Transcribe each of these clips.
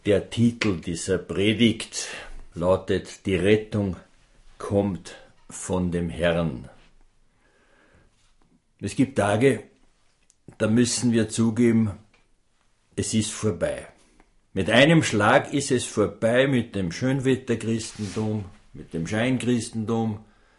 Der Titel dieser Predigt lautet: Die Rettung kommt von dem Herrn. Es gibt Tage, da müssen wir zugeben, es ist vorbei. Mit einem Schlag ist es vorbei mit dem Schönwetterchristentum, mit dem Scheinchristentum,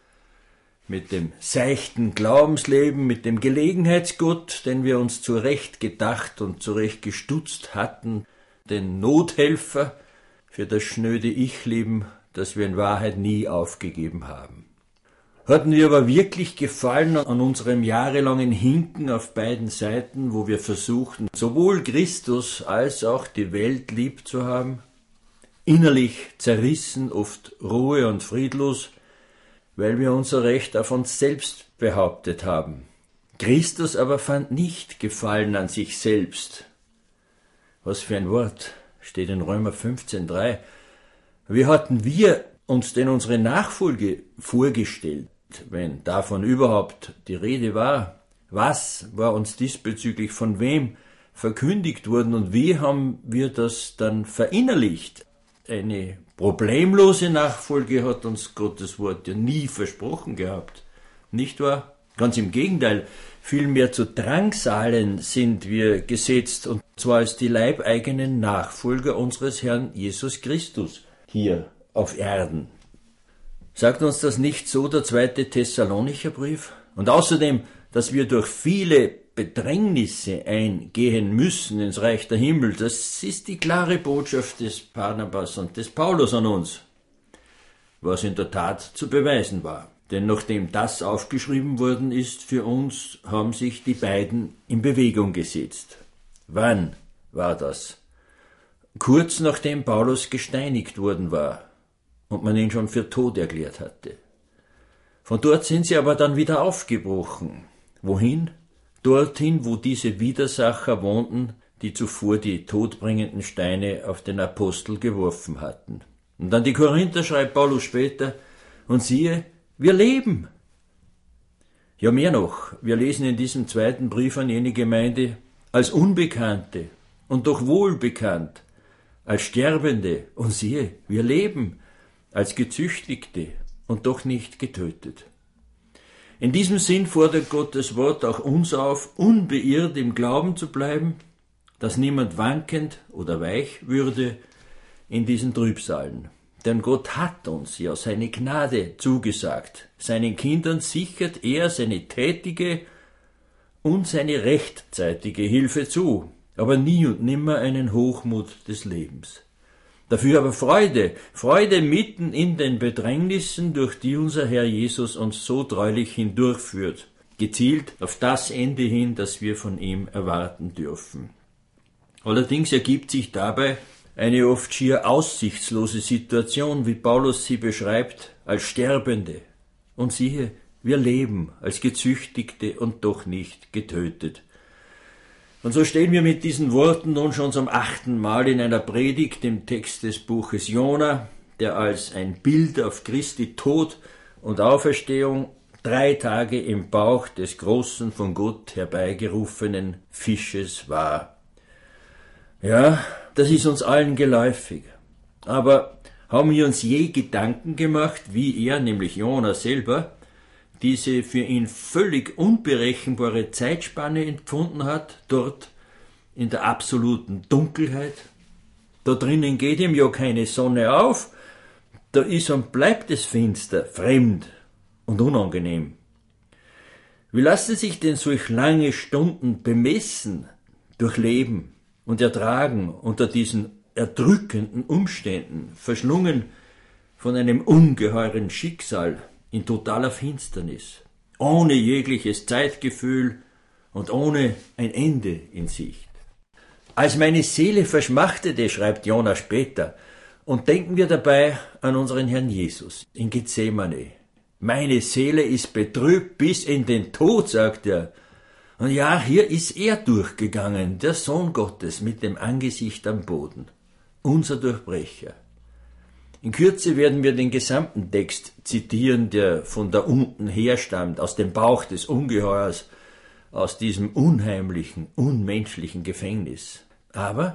mit dem seichten Glaubensleben, mit dem Gelegenheitsgott, den wir uns zurecht gedacht und zurecht gestutzt hatten, den Nothelfer für das schnöde Ich-Leben, das wir in Wahrheit nie aufgegeben haben. Hatten wir aber wirklich Gefallen an unserem jahrelangen Hinken auf beiden Seiten, wo wir versuchten, sowohl Christus als auch die Welt lieb zu haben, innerlich zerrissen, oft rohe und friedlos, weil wir unser Recht auf uns selbst behauptet haben. Christus aber fand nicht Gefallen an sich selbst. Was für ein Wort, steht in Römer 15,3. Wie hatten wir uns denn unsere Nachfolge vorgestellt, wenn davon überhaupt die Rede war? Was war uns diesbezüglich von wem verkündigt worden und wie haben wir das dann verinnerlicht? Eine problemlose Nachfolge hat uns Gottes Wort ja nie versprochen gehabt, nicht wahr? Ganz im Gegenteil, vielmehr zu Drangsalen sind wir gesetzt, und zwar als die leibeigenen Nachfolger unseres Herrn Jesus Christus hier auf Erden. Sagt uns das nicht so der 2. Thessalonicher Brief? Und außerdem, dass wir durch viele Bedrängnisse eingehen müssen ins Reich der Himmel, das ist die klare Botschaft des Barnabas und des Paulus an uns, was in der Tat zu beweisen war. Denn nachdem das aufgeschrieben worden ist für uns, haben sich die beiden in Bewegung gesetzt. Wann war das? Kurz nachdem Paulus gesteinigt worden war und man ihn schon für tot erklärt hatte. Von dort sind sie aber dann wieder aufgebrochen. Wohin? Dorthin, wo diese Widersacher wohnten, die zuvor die todbringenden Steine auf den Apostel geworfen hatten. Und an die Korinther schreibt Paulus später: Und siehe, wir leben. Ja, mehr noch, wir lesen in diesem 2. Brief an jene Gemeinde: als Unbekannte und doch wohlbekannt, als Sterbende, und siehe, wir leben, als Gezüchtigte und doch nicht getötet. In diesem Sinn fordert Gottes Wort auch uns auf, unbeirrt im Glauben zu bleiben, dass niemand wankend oder weich würde in diesen Trübsalen. Denn Gott hat uns ja seine Gnade zugesagt. Seinen Kindern sichert er seine tätige und seine rechtzeitige Hilfe zu, aber nie und nimmer einen Hochmut des Lebens. Dafür aber Freude mitten in den Bedrängnissen, durch die unser Herr Jesus uns so treulich hindurchführt, gezielt auf das Ende hin, das wir von ihm erwarten dürfen. Allerdings ergibt sich dabei eine oft schier aussichtslose Situation, wie Paulus sie beschreibt, als Sterbende. Und siehe, wir leben als Gezüchtigte und doch nicht getötet. Und so stehen wir mit diesen Worten nun schon zum 8. Mal in einer Predigt im Text des Buches Jona, der als ein Bild auf Christi Tod und Auferstehung 3 Tage im Bauch des großen, von Gott herbeigerufenen Fisches war. Ja, das ist uns allen geläufig. Aber haben wir uns je Gedanken gemacht, wie er, nämlich Jona selber, diese für ihn völlig unberechenbare Zeitspanne empfunden hat, dort in der absoluten Dunkelheit? Da drinnen geht ihm ja keine Sonne auf, da ist und bleibt es finster, fremd und unangenehm. Wie lassen sich denn solch lange Stunden bemessen, durchleben und ertragen unter diesen erdrückenden Umständen, verschlungen von einem ungeheuren Schicksal in totaler Finsternis, ohne jegliches Zeitgefühl und ohne ein Ende in Sicht? Als meine Seele verschmachtete, schreibt Jona später, und denken wir dabei an unseren Herrn Jesus in Gethsemane. Meine Seele ist betrübt bis in den Tod, sagt er. Und ja, hier ist er durchgegangen, der Sohn Gottes mit dem Angesicht am Boden, unser Durchbrecher. In Kürze werden wir den gesamten Text zitieren, der von da unten herstammt, aus dem Bauch des Ungeheuers, aus diesem unheimlichen, unmenschlichen Gefängnis. Aber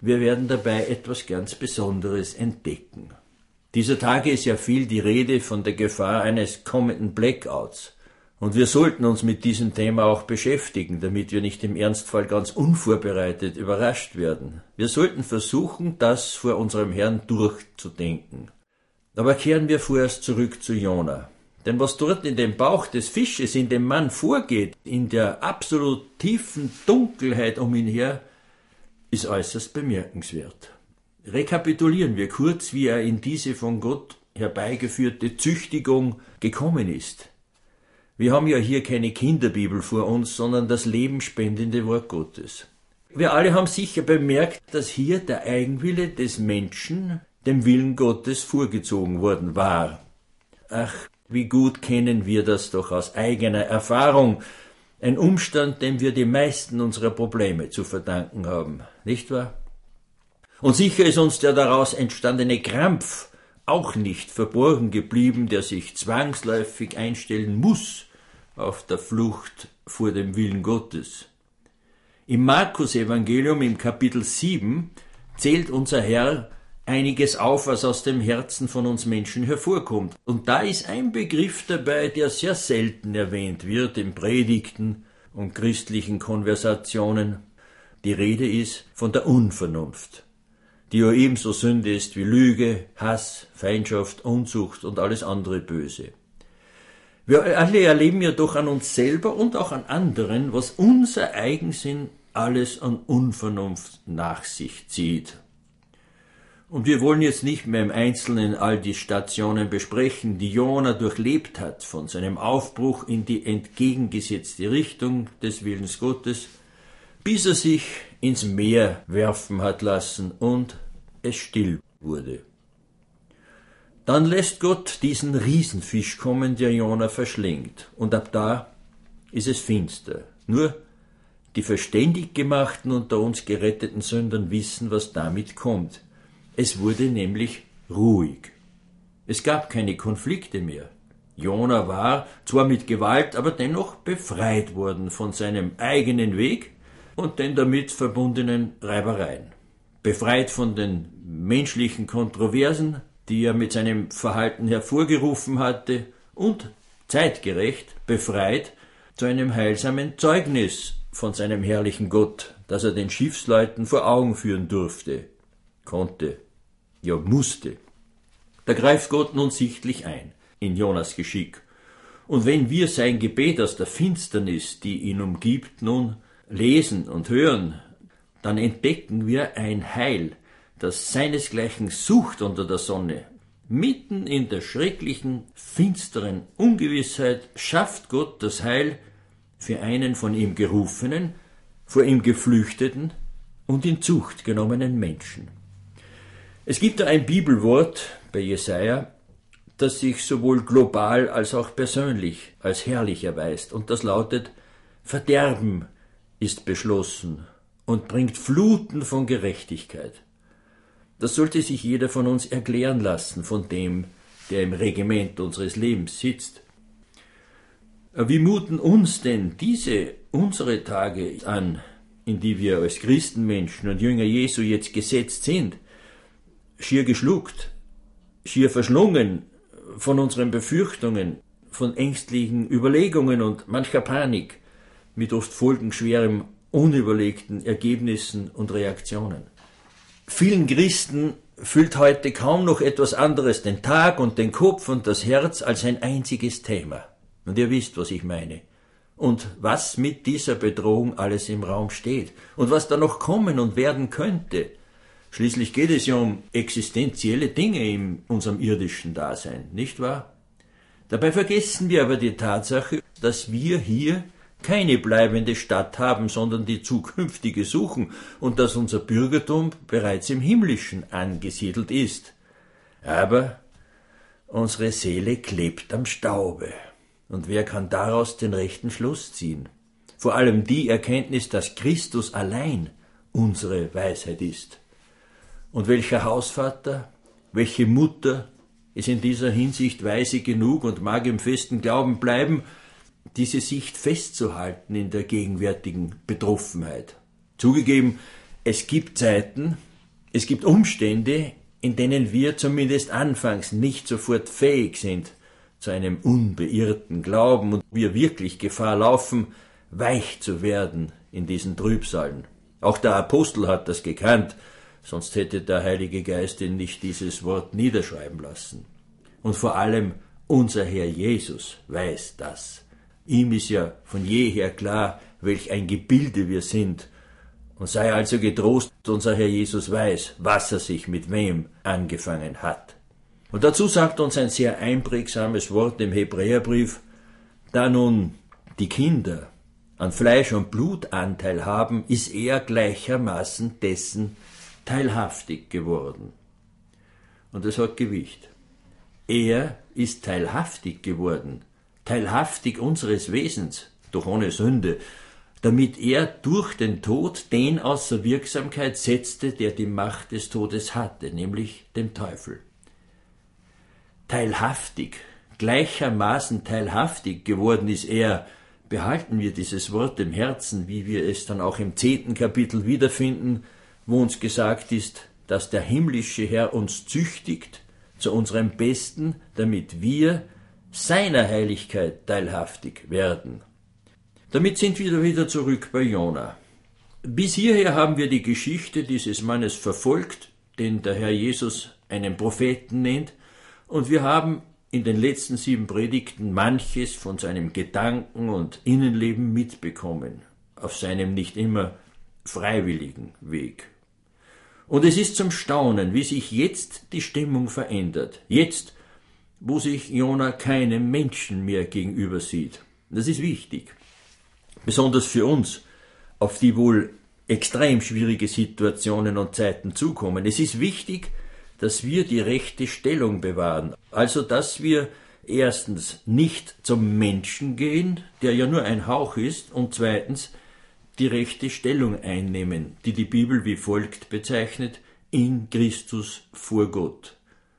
wir werden dabei etwas ganz Besonderes entdecken. Dieser Tage ist ja viel die Rede von der Gefahr eines kommenden Blackouts. Und wir sollten uns mit diesem Thema auch beschäftigen, damit wir nicht im Ernstfall ganz unvorbereitet überrascht werden. Wir sollten versuchen, das vor unserem Herrn durchzudenken. Aber kehren wir vorerst zurück zu Jona. Denn was dort in dem Bauch des Fisches, in dem Mann vorgeht, in der absolut tiefen Dunkelheit um ihn her, ist äußerst bemerkenswert. Rekapitulieren wir kurz, wie er in diese von Gott herbeigeführte Züchtigung gekommen ist. Wir haben ja hier keine Kinderbibel vor uns, sondern das lebenspendende Wort Gottes. Wir alle haben sicher bemerkt, dass hier der Eigenwille des Menschen dem Willen Gottes vorgezogen worden war. Ach, wie gut kennen wir das doch aus eigener Erfahrung. Ein Umstand, dem wir die meisten unserer Probleme zu verdanken haben, nicht wahr? Und sicher ist uns der daraus entstandene Krampf auch nicht verborgen geblieben, der sich zwangsläufig einstellen muss auf der Flucht vor dem Willen Gottes. Im Markus-Evangelium im Kapitel 7 zählt unser Herr einiges auf, was aus dem Herzen von uns Menschen hervorkommt. Und da ist ein Begriff dabei, der sehr selten erwähnt wird in Predigten und christlichen Konversationen. Die Rede ist von der Unvernunft, die ja ebenso Sünde ist wie Lüge, Hass, Feindschaft, Unzucht und alles andere Böse. Wir alle erleben ja doch an uns selber und auch an anderen, was unser Eigensinn alles an Unvernunft nach sich zieht. Und wir wollen jetzt nicht mehr im Einzelnen all die Stationen besprechen, die Jona durchlebt hat, von seinem Aufbruch in die entgegengesetzte Richtung des Willens Gottes, bis er sich ins Meer werfen hat lassen und es still wurde. Dann lässt Gott diesen Riesenfisch kommen, der Jona verschlingt, und ab da ist es finster. Nur die verständig gemachten unter uns geretteten Sündern wissen, was damit kommt. Es wurde nämlich ruhig. Es gab keine Konflikte mehr. Jona war zwar mit Gewalt, aber dennoch befreit worden von seinem eigenen Weg und den damit verbundenen Reibereien. Befreit von den menschlichen Kontroversen, die er mit seinem Verhalten hervorgerufen hatte, und zeitgerecht befreit zu einem heilsamen Zeugnis von seinem herrlichen Gott, das er den Schiffsleuten vor Augen führen durfte, konnte, ja musste. Da greift Gott nun sichtlich ein in Jonas Geschick. Und wenn wir sein Gebet aus der Finsternis, die ihn umgibt, nun lesen und hören, dann entdecken wir ein Heil, das seinesgleichen sucht unter der Sonne. Mitten in der schrecklichen, finsteren Ungewissheit schafft Gott das Heil für einen von ihm gerufenen, vor ihm geflüchteten und in Zucht genommenen Menschen. Es gibt da ein Bibelwort bei Jesaja, das sich sowohl global als auch persönlich als herrlich erweist, und das lautet: Verderben ist beschlossen und bringt Fluten von Gerechtigkeit. Das sollte sich jeder von uns erklären lassen, von dem, der im Regiment unseres Lebens sitzt. Wie muten uns denn unsere Tage an, in die wir als Christenmenschen und Jünger Jesu jetzt gesetzt sind? Schier geschluckt, schier verschlungen von unseren Befürchtungen, von ängstlichen Überlegungen und mancher Panik, mit oft folgenschwerem, unüberlegten Ergebnissen und Reaktionen. Vielen Christen füllt heute kaum noch etwas anderes den Tag und den Kopf und das Herz als ein einziges Thema. Und ihr wisst, was ich meine. Und was mit dieser Bedrohung alles im Raum steht. Und was da noch kommen und werden könnte. Schließlich geht es ja um existenzielle Dinge in unserem irdischen Dasein, nicht wahr? Dabei vergessen wir aber die Tatsache, dass wir hier keine bleibende Stadt haben, sondern die zukünftige suchen, und dass unser Bürgertum bereits im Himmlischen angesiedelt ist. Aber unsere Seele klebt am Staube. Und wer kann daraus den rechten Schluss ziehen? Vor allem die Erkenntnis, dass Christus allein unsere Weisheit ist. Und welcher Hausvater, welche Mutter ist in dieser Hinsicht weise genug und mag im festen Glauben bleiben, diese Sicht festzuhalten in der gegenwärtigen Betroffenheit? Zugegeben, es gibt Zeiten, Es gibt Umstände, in denen wir zumindest anfangs nicht sofort fähig sind zu einem unbeirrten Glauben und wir wirklich Gefahr laufen, weich zu werden in diesen Trübsalen. Auch der Apostel hat das gekannt, sonst hätte der Heilige Geist ihn nicht dieses Wort niederschreiben lassen. Und vor allem unser Herr Jesus weiß das. Ihm ist ja von jeher klar, welch ein Gebilde wir sind. Und sei also getrost, unser Herr Jesus weiß, was er sich mit wem angefangen hat. Und dazu sagt uns ein sehr einprägsames Wort im Hebräerbrief, da nun die Kinder an Fleisch und Blut Anteil haben, ist er gleichermaßen dessen teilhaftig geworden. Und das hat Gewicht. Er ist teilhaftig geworden, teilhaftig unseres Wesens, doch ohne Sünde, damit er durch den Tod den außer Wirksamkeit setzte, der die Macht des Todes hatte, nämlich den Teufel. Teilhaftig, gleichermaßen teilhaftig geworden ist er. Behalten wir dieses Wort im Herzen, wie wir es dann auch im 10. Kapitel wiederfinden, wo uns gesagt ist, dass der himmlische Herr uns züchtigt zu unserem Besten, damit wir seiner Heiligkeit teilhaftig werden. Damit sind wir wieder zurück bei Jona. Bis hierher haben wir die Geschichte dieses Mannes verfolgt, den der Herr Jesus einen Propheten nennt, und wir haben in den letzten 7 Predigten manches von seinem Gedanken- und Innenleben mitbekommen, auf seinem nicht immer freiwilligen Weg. Und es ist zum Staunen, wie sich jetzt die Stimmung verändert. Jetzt, wo sich Jona keinem Menschen mehr gegenüber sieht. Das ist wichtig. Besonders für uns, auf die wohl extrem schwierige Situationen und Zeiten zukommen. Es ist wichtig, dass wir die rechte Stellung bewahren. Also, dass wir erstens nicht zum Menschen gehen, der ja nur ein Hauch ist, und zweitens die rechte Stellung einnehmen, die die Bibel wie folgt bezeichnet: in Christus vor Gott.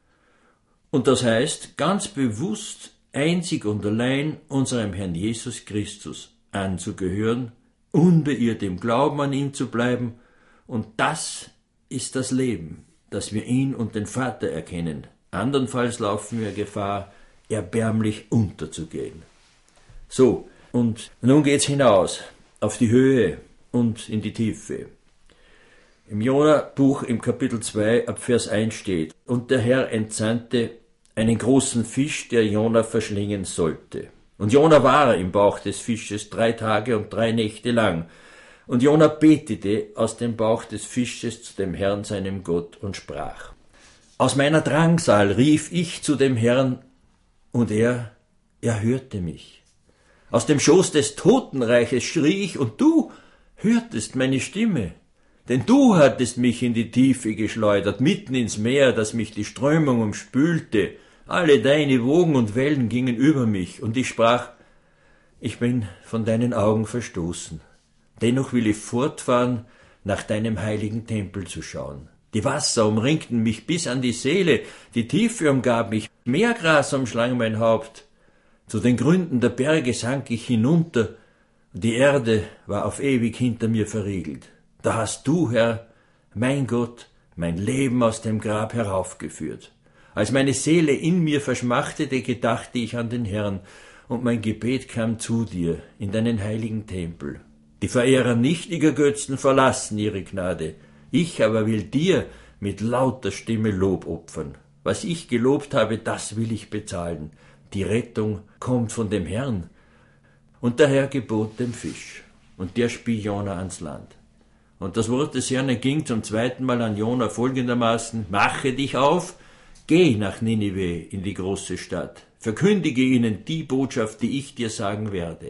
Und das heißt, ganz bewusst einzig und allein unserem Herrn Jesus Christus anzugehören, unbeirrt im Glauben an ihn zu bleiben, und das ist das Leben, dass wir ihn und den Vater erkennen. Andernfalls laufen wir Gefahr, erbärmlich unterzugehen. So, und nun geht's hinaus, auf die Höhe und in die Tiefe. Im Jona-Buch im Kapitel 2 ab Vers 1 steht: Und der Herr entsandte einen großen Fisch, der Jona verschlingen sollte. Und Jona war im Bauch des Fisches 3 Tage und 3 Nächte lang. Und Jona betete aus dem Bauch des Fisches zu dem Herrn, seinem Gott, und sprach: Aus meiner Drangsal rief ich zu dem Herrn, und er hörte mich. Aus dem Schoß des Totenreiches schrie ich, und du hörtest meine Stimme. Denn du hattest mich in die Tiefe geschleudert, mitten ins Meer, das mich die Strömung umspülte. Alle deine Wogen und Wellen gingen über mich, und ich sprach: Ich bin von deinen Augen verstoßen. Dennoch will ich fortfahren, nach deinem heiligen Tempel zu schauen. Die Wasser umringten mich bis an die Seele, die Tiefe umgab mich, Meergras umschlang mein Haupt. Zu den Gründen der Berge sank ich hinunter, und die Erde war auf ewig hinter mir verriegelt. Da hast du, Herr, mein Gott, mein Leben aus dem Grab heraufgeführt. Als meine Seele in mir verschmachtete, gedachte ich an den Herrn, und mein Gebet kam zu dir in deinen heiligen Tempel. Die Verehrer nichtiger Götzen verlassen ihre Gnade. Ich aber will dir mit lauter Stimme Lob opfern. Was ich gelobt habe, das will ich bezahlen. Die Rettung kommt von dem Herrn. Und der Herr gebot dem Fisch, und der spie Jona ans Land. Und das Wort des Herrn ging zum 2. Mal an Jona folgendermaßen: Mache dich auf, geh nach Ninive in die große Stadt, verkündige ihnen die Botschaft, die ich dir sagen werde.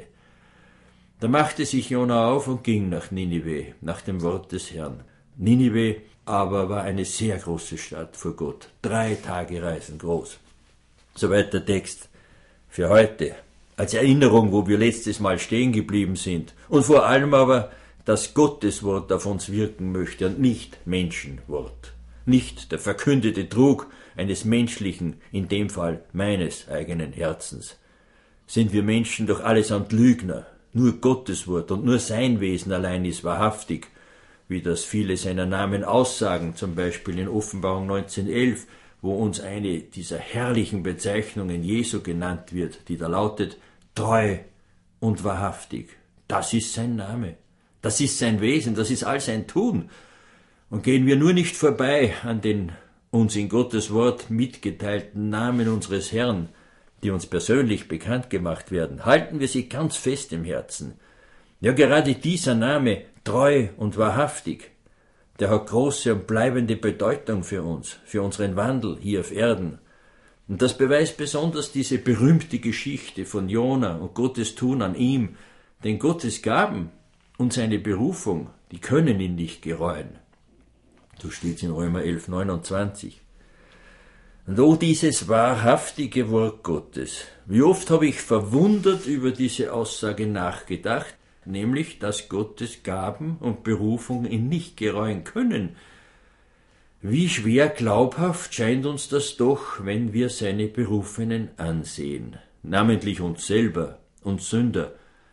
Da machte sich Jona auf und ging nach Ninive, nach dem Wort des Herrn. Ninive aber war eine sehr große Stadt vor Gott, 3 Tage Reisen groß. Soweit der Text für heute. Als Erinnerung, wo wir letztes Mal stehen geblieben sind. Und vor allem aber, dass Gottes Wort auf uns wirken möchte und nicht Menschenwort. Nicht der verkündete Trug eines menschlichen, in dem Fall meines eigenen Herzens. Sind wir Menschen doch allesamt Lügner. Nur Gottes Wort und nur sein Wesen allein ist wahrhaftig. wie das viele seiner Namen aussagen, zum Beispiel in Offenbarung 19,11, wo uns eine dieser herrlichen Bezeichnungen Jesu genannt wird, die da lautet, treu und wahrhaftig. Das ist sein Name, das ist sein Wesen, das ist all sein Tun. Und gehen wir nur nicht vorbei an den uns in Gottes Wort mitgeteilten Namen unseres Herrn, die uns persönlich bekannt gemacht werden, halten wir sie ganz fest im Herzen. Ja, gerade dieser Name, treu und wahrhaftig, der hat große und bleibende Bedeutung für uns, für unseren Wandel hier auf Erden. Und das beweist besonders diese berühmte Geschichte von Jona und Gottes Tun an ihm, denn Gottes Gaben und seine Berufung, die können ihn nicht gereuen. So steht es in Römer 11,29. Und oh, dieses wahrhaftige Wort Gottes, wie oft habe ich verwundert über diese Aussage nachgedacht, nämlich, dass Gottes Gaben und Berufung ihn nicht gereuen können. Wie schwer glaubhaft scheint uns das doch, wenn wir seine Berufenen ansehen, namentlich uns selber, uns Sünder,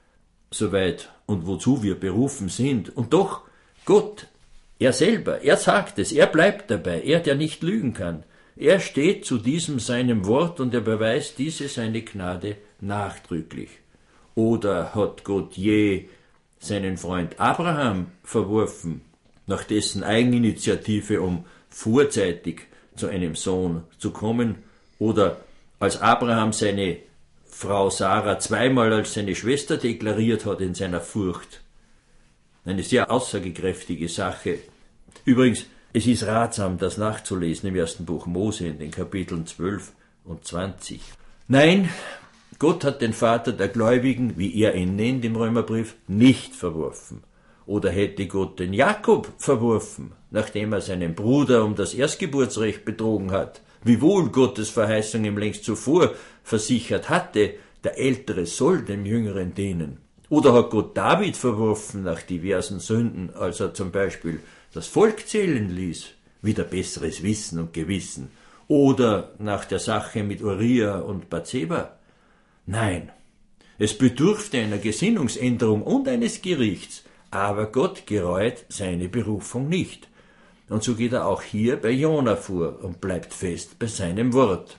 soweit und wozu wir berufen sind. Und doch, Gott, er selber, er sagt es, er bleibt dabei, er, der nicht lügen kann. Er steht zu diesem seinem Wort und er beweist diese seine Gnade nachdrücklich. Oder hat Gott je seinen Freund Abraham verworfen, nach dessen Eigeninitiative, um vorzeitig zu einem Sohn zu kommen? Oder als Abraham seine Frau Sarah zweimal als seine Schwester deklariert hat in seiner Furcht? Eine sehr aussagekräftige Sache. Übrigens, es ist ratsam, das nachzulesen im ersten Buch Mose in den Kapiteln 12 und 20. Nein, Gott hat den Vater der Gläubigen, wie er ihn nennt im Römerbrief, nicht verworfen. Oder hätte Gott den Jakob verworfen, nachdem er seinen Bruder um das Erstgeburtsrecht betrogen hat, wiewohl Gottes Verheißung ihm längst zuvor versichert hatte, der Ältere soll dem Jüngeren dienen. Oder hat Gott David verworfen nach diversen Sünden, als er zum Beispiel das Volk zählen ließ, wieder besseres Wissen und Gewissen, oder nach der Sache mit Uriah und Bathseba? Nein, es bedurfte einer Gesinnungsänderung und eines Gerichts, aber Gott gereut seine Berufung nicht. Und so geht er auch hier bei Jona vor und bleibt fest bei seinem Wort.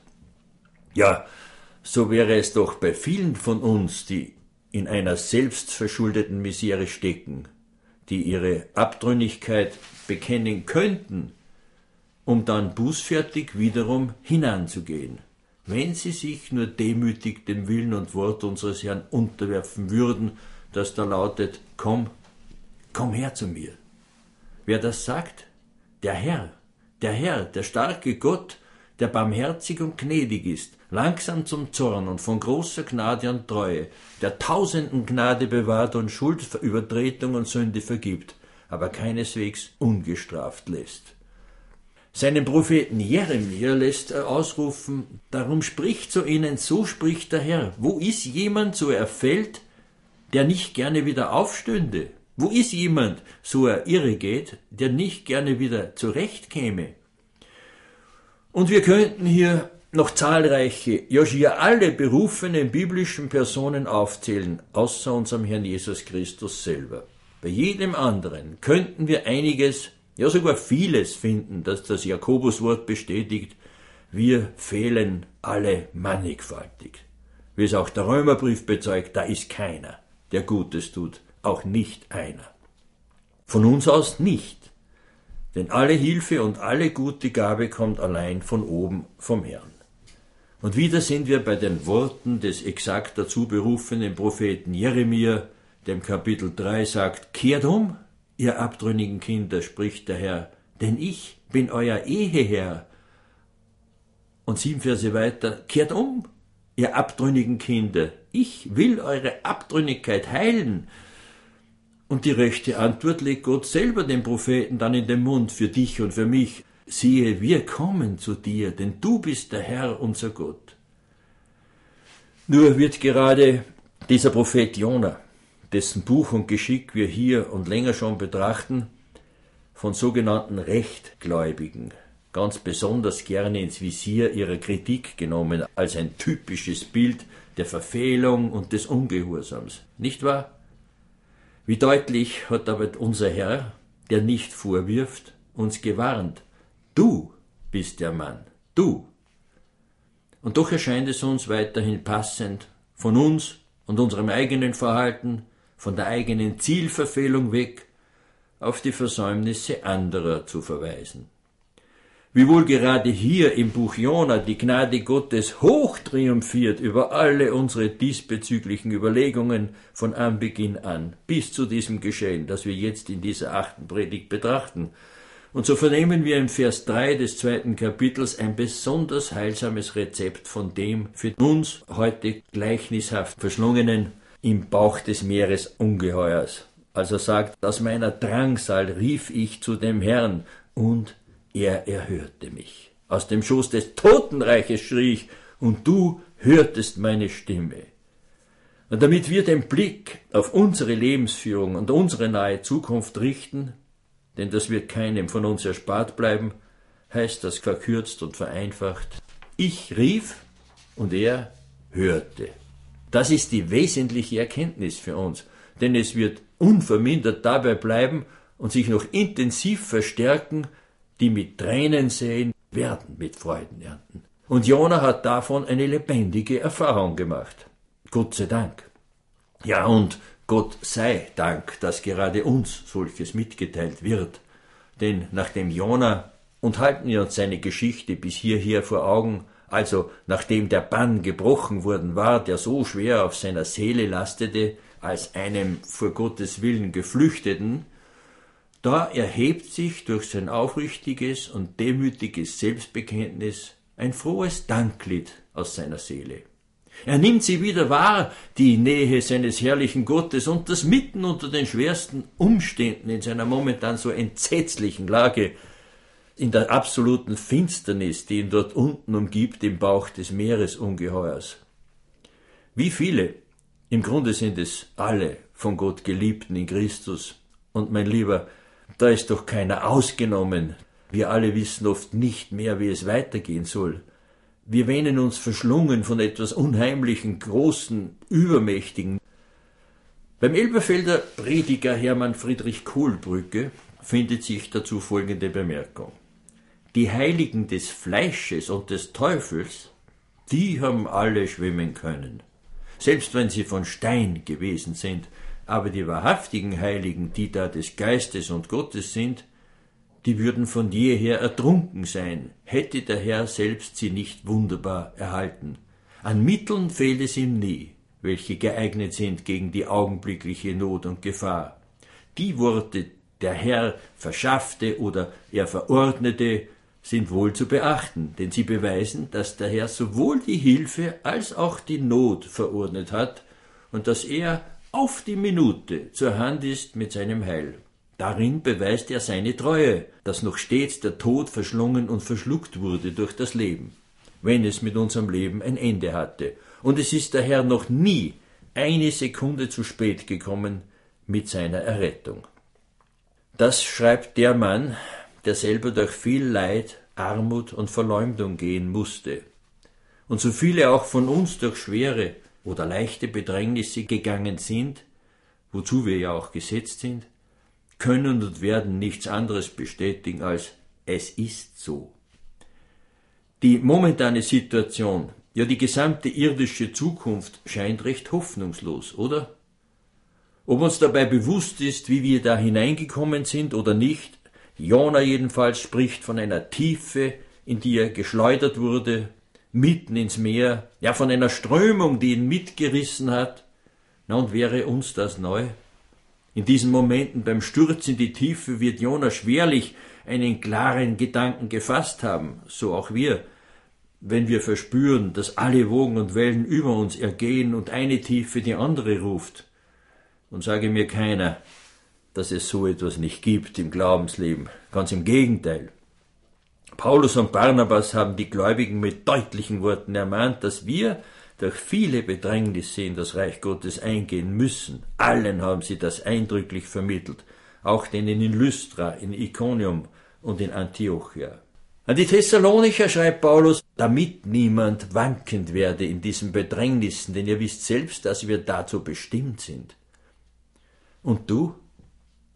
Ja, so wäre es doch bei vielen von uns, die in einer selbstverschuldeten Misere stecken, die ihre Abtrünnigkeit bekennen könnten, um dann bußfertig wiederum hinanzugehen, wenn sie sich nur demütig dem Willen und Wort unseres Herrn unterwerfen würden, das da lautet, komm her zu mir. Wer das sagt? Der Herr, der starke Gott, der barmherzig und gnädig ist, langsam zum Zorn und von großer Gnade und Treue, der Tausenden Gnade bewahrt und Schuld, Übertretung und Sünde vergibt, aber keineswegs ungestraft lässt. Seinen Propheten Jeremia lässt er ausrufen, darum spricht zu ihnen, so spricht der Herr. Wo ist jemand, so er fällt, der nicht gerne wieder aufstünde? Wo ist jemand, so er irre geht, der nicht gerne wieder zurechtkäme? Und wir könnten hier noch zahlreiche, ja schier alle berufenen biblischen Personen aufzählen, außer unserem Herrn Jesus Christus selber. Bei jedem anderen könnten wir einiges, ja sogar vieles finden, das das Jakobuswort bestätigt. Wir fehlen alle mannigfaltig. Wie es auch der Römerbrief bezeugt, da ist keiner, der Gutes tut, auch nicht einer. Von uns aus nicht, denn alle Hilfe und alle gute Gabe kommt allein von oben vom Herrn. Und wieder sind wir bei den Worten des exakt dazu berufenen Propheten Jeremia, dem Kapitel 3 sagt, kehrt um, ihr abtrünnigen Kinder, spricht der Herr, denn ich bin euer Eheherr. Und 7 Verse weiter, kehrt um, ihr abtrünnigen Kinder, ich will eure Abtrünnigkeit heilen. Und die rechte Antwort legt Gott selber dem Propheten dann in den Mund für dich und für mich. Siehe, wir kommen zu dir, denn du bist der Herr, unser Gott. Nur wird gerade dieser Prophet Jona, dessen Buch und Geschick wir hier und länger schon betrachten, von sogenannten Rechtgläubigen ganz besonders gerne ins Visier ihrer Kritik genommen, als ein typisches Bild der Verfehlung und des Ungehorsams. Nicht wahr? Wie deutlich hat aber unser Herr der nicht vorwirft, uns gewarnt. Du bist der Mann, du. Und doch erscheint es uns weiterhin passend, von uns und unserem eigenen Verhalten, von der eigenen Zielverfehlung weg, auf die Versäumnisse anderer zu verweisen. Wiewohl gerade hier im Buch Jona die Gnade Gottes hoch triumphiert über alle unsere diesbezüglichen Überlegungen von Anbeginn an, bis zu diesem Geschehen, das wir jetzt in dieser 8. Predigt betrachten. Und so vernehmen wir im Vers 3 des 2. Kapitels ein besonders heilsames Rezept von dem für uns heute gleichnishaft verschlungenen im Bauch des Meeres Ungeheuers. Also sagt, aus meiner Drangsal rief ich zu dem Herrn und er erhörte mich. Aus dem Schoß des Totenreiches schrie ich, und du hörtest meine Stimme. Und damit wir den Blick auf unsere Lebensführung und unsere nahe Zukunft richten, denn das wird keinem von uns erspart bleiben, heißt das verkürzt und vereinfacht, ich rief und er hörte. Das ist die wesentliche Erkenntnis für uns, denn es wird unvermindert dabei bleiben und sich noch intensiv verstärken, die mit Tränen säen, werden mit Freuden ernten. Und Jona hat davon eine lebendige Erfahrung gemacht. Gott sei Dank. Ja, und Gott sei Dank, dass gerade uns solches mitgeteilt wird. Denn nachdem Jona, und halten wir uns seine Geschichte bis hierher vor Augen, also nachdem der Bann gebrochen worden war, der so schwer auf seiner Seele lastete, als einem vor Gottes Willen Geflüchteten, da erhebt sich durch sein aufrichtiges und demütiges Selbstbekenntnis ein frohes Danklied aus seiner Seele. Er nimmt sie wieder wahr, die Nähe seines herrlichen Gottes, und das mitten unter den schwersten Umständen in seiner momentan so entsetzlichen Lage, in der absoluten Finsternis, die ihn dort unten umgibt, im Bauch des Meeresungeheuers. Wie viele, im Grunde sind es alle von Gott Geliebten in Christus, und mein Lieber, da ist doch keiner ausgenommen. Wir alle wissen oft nicht mehr, wie es weitergehen soll. Wir wähnen uns verschlungen von etwas Unheimlichen, Großen, Übermächtigen. Beim Elberfelder Prediger Hermann Friedrich Kohlbrücke findet sich dazu folgende Bemerkung. Die Heiligen des Fleisches und des Teufels, die haben alle schwimmen können, selbst wenn sie von Stein gewesen sind. Aber die wahrhaftigen Heiligen, die da des Geistes und Gottes sind, die würden von jeher ertrunken sein, hätte der Herr selbst sie nicht wunderbar erhalten. An Mitteln fehlt es ihm nie, welche geeignet sind gegen die augenblickliche Not und Gefahr. Die Worte, der Herr verschaffte oder er verordnete, sind wohl zu beachten, denn sie beweisen, dass der Herr sowohl die Hilfe als auch die Not verordnet hat und dass er auf die Minute zur Hand ist mit seinem Heil. Darin beweist er seine Treue, dass noch stets der Tod verschlungen und verschluckt wurde durch das Leben, wenn es mit unserem Leben ein Ende hatte. Und es ist der Herr noch nie eine Sekunde zu spät gekommen mit seiner Errettung. Das schreibt der Mann, der selber durch viel Leid, Armut und Verleumdung gehen musste. Und so viele auch von uns durch schwere oder leichte Bedrängnisse gegangen sind, wozu wir ja auch gesetzt sind, können und werden nichts anderes bestätigen als es ist so. Die momentane Situation, ja die gesamte irdische Zukunft scheint recht hoffnungslos, oder? Ob uns dabei bewusst ist, wie wir da hineingekommen sind oder nicht, Jona jedenfalls spricht von einer Tiefe, in die er geschleudert wurde, mitten ins Meer, ja von einer Strömung, die ihn mitgerissen hat. Na, und wäre uns das neu? In diesen Momenten beim Sturz in die Tiefe wird Jona schwerlich einen klaren Gedanken gefasst haben, so auch wir, wenn wir verspüren, dass alle Wogen und Wellen über uns ergehen und eine Tiefe die andere ruft. Und sage mir keiner, dass es so etwas nicht gibt im Glaubensleben. Ganz im Gegenteil. Paulus und Barnabas haben die Gläubigen mit deutlichen Worten ermahnt, dass wir durch viele Bedrängnisse in das Reich Gottes eingehen müssen. Allen haben sie das eindrücklich vermittelt, auch denen in Lystra, in Iconium und in Antiochia. An die Thessalonicher schreibt Paulus, damit niemand wankend werde in diesen Bedrängnissen, denn ihr wisst selbst, dass wir dazu bestimmt sind. Und du?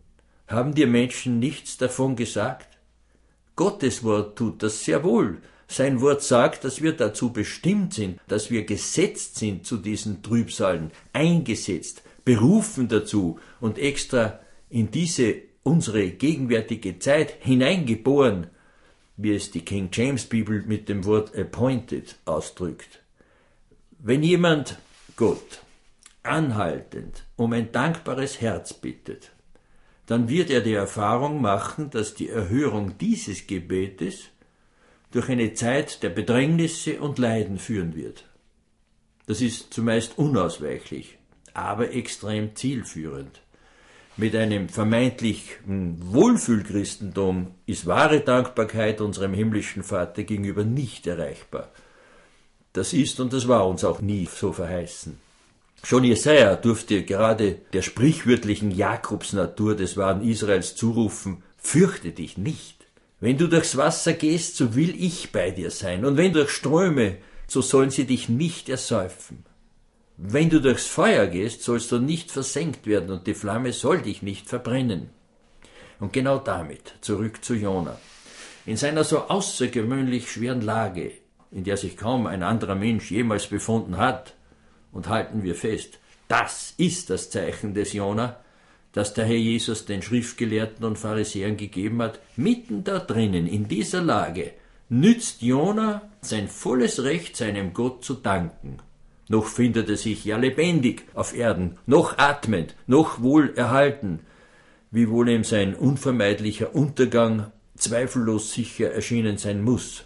Haben dir Menschen nichts davon gesagt? Gottes Wort tut das sehr wohl. Sein Wort sagt, dass wir dazu bestimmt sind, dass wir gesetzt sind zu diesen Trübsalen, eingesetzt, berufen dazu und extra in diese unsere gegenwärtige Zeit hineingeboren, wie es die King James Bibel mit dem Wort appointed ausdrückt. Wenn jemand Gott anhaltend um ein dankbares Herz bittet, dann wird er die Erfahrung machen, dass die Erhörung dieses Gebetes durch eine Zeit der Bedrängnisse und Leiden führen wird. Das ist zumeist unausweichlich, aber extrem zielführend. Mit einem vermeintlich Wohlfühlchristentum ist wahre Dankbarkeit unserem himmlischen Vater gegenüber nicht erreichbar. Das ist und das war uns auch nie so verheißen. Schon Jesaja durfte gerade der sprichwörtlichen Jakobsnatur des wahren Israels zurufen: Fürchte dich nicht. Wenn du durchs Wasser gehst, so will ich bei dir sein. Und wenn durch Ströme, so sollen sie dich nicht ersäufen. Wenn du durchs Feuer gehst, sollst du nicht versenkt werden und die Flamme soll dich nicht verbrennen. Und genau damit zurück zu Jona. In seiner so außergewöhnlich schweren Lage, in der sich kaum ein anderer Mensch jemals befunden hat, und halten wir fest, das ist das Zeichen des Jona, das der Herr Jesus den Schriftgelehrten und Pharisäern gegeben hat. Mitten da drinnen, in dieser Lage, nützt Jona sein volles Recht, seinem Gott zu danken. Noch findet er sich ja lebendig auf Erden, noch atmend, noch wohl erhalten, wiewohl ihm sein unvermeidlicher Untergang zweifellos sicher erschienen sein muss.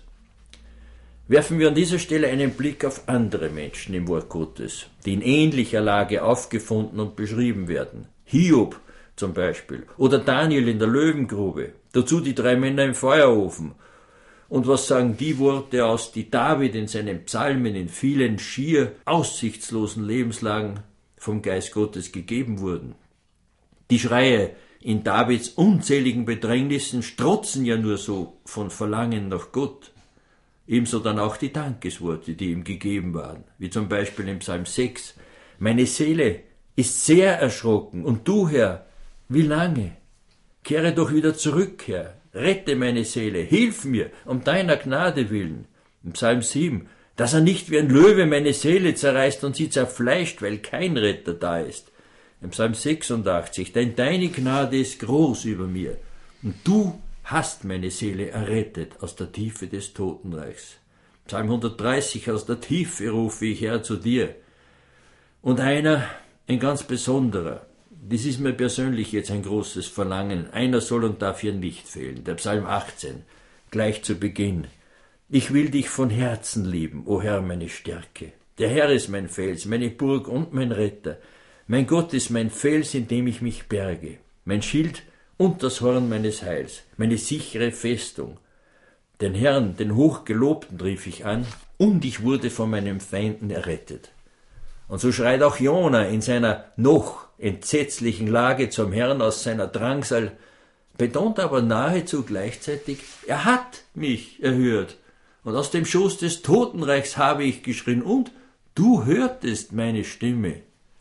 Werfen wir an dieser Stelle einen Blick auf andere Menschen im Wort Gottes, die in ähnlicher Lage aufgefunden und beschrieben werden. Hiob zum Beispiel oder Daniel in der Löwengrube, dazu die 3 Männer im Feuerofen. Und was sagen die Worte aus, die David in seinen Psalmen in vielen schier aussichtslosen Lebenslagen vom Geist Gottes gegeben wurden? Die Schreie in Davids unzähligen Bedrängnissen strotzen ja nur so von Verlangen nach Gott. Ebenso dann auch die Dankesworte, die ihm gegeben waren, wie zum Beispiel im Psalm 6. Meine Seele ist sehr erschrocken, und du, Herr, wie lange? Kehre doch wieder zurück, Herr. Rette meine Seele, hilf mir, um deiner Gnade willen. Im Psalm 7, dass er nicht wie ein Löwe meine Seele zerreißt und sie zerfleischt, weil kein Retter da ist. Im Psalm 86, denn deine Gnade ist groß über mir, und du hast meine Seele errettet aus der Tiefe des Totenreichs. Psalm 130, aus der Tiefe rufe ich, Herr, zu dir. Und einer, ein ganz besonderer, das ist mir persönlich jetzt ein großes Verlangen. Einer soll und darf hier nicht fehlen. Der Psalm 18, gleich zu Beginn. Ich will dich von Herzen lieben, o Herr, meine Stärke. Der Herr ist mein Fels, meine Burg und mein Retter. Mein Gott ist mein Fels, in dem ich mich berge. Mein Schild und das Horn meines Heils, meine sichere Festung. Den Herrn, den Hochgelobten, rief ich an, und ich wurde von meinen Feinden errettet. Und so schreit auch Jona in seiner noch entsetzlichen Lage zum Herrn aus seiner Drangsal, betont aber nahezu gleichzeitig, er hat mich erhört, und aus dem Schoß des Totenreichs habe ich geschrien, und du hörtest meine Stimme.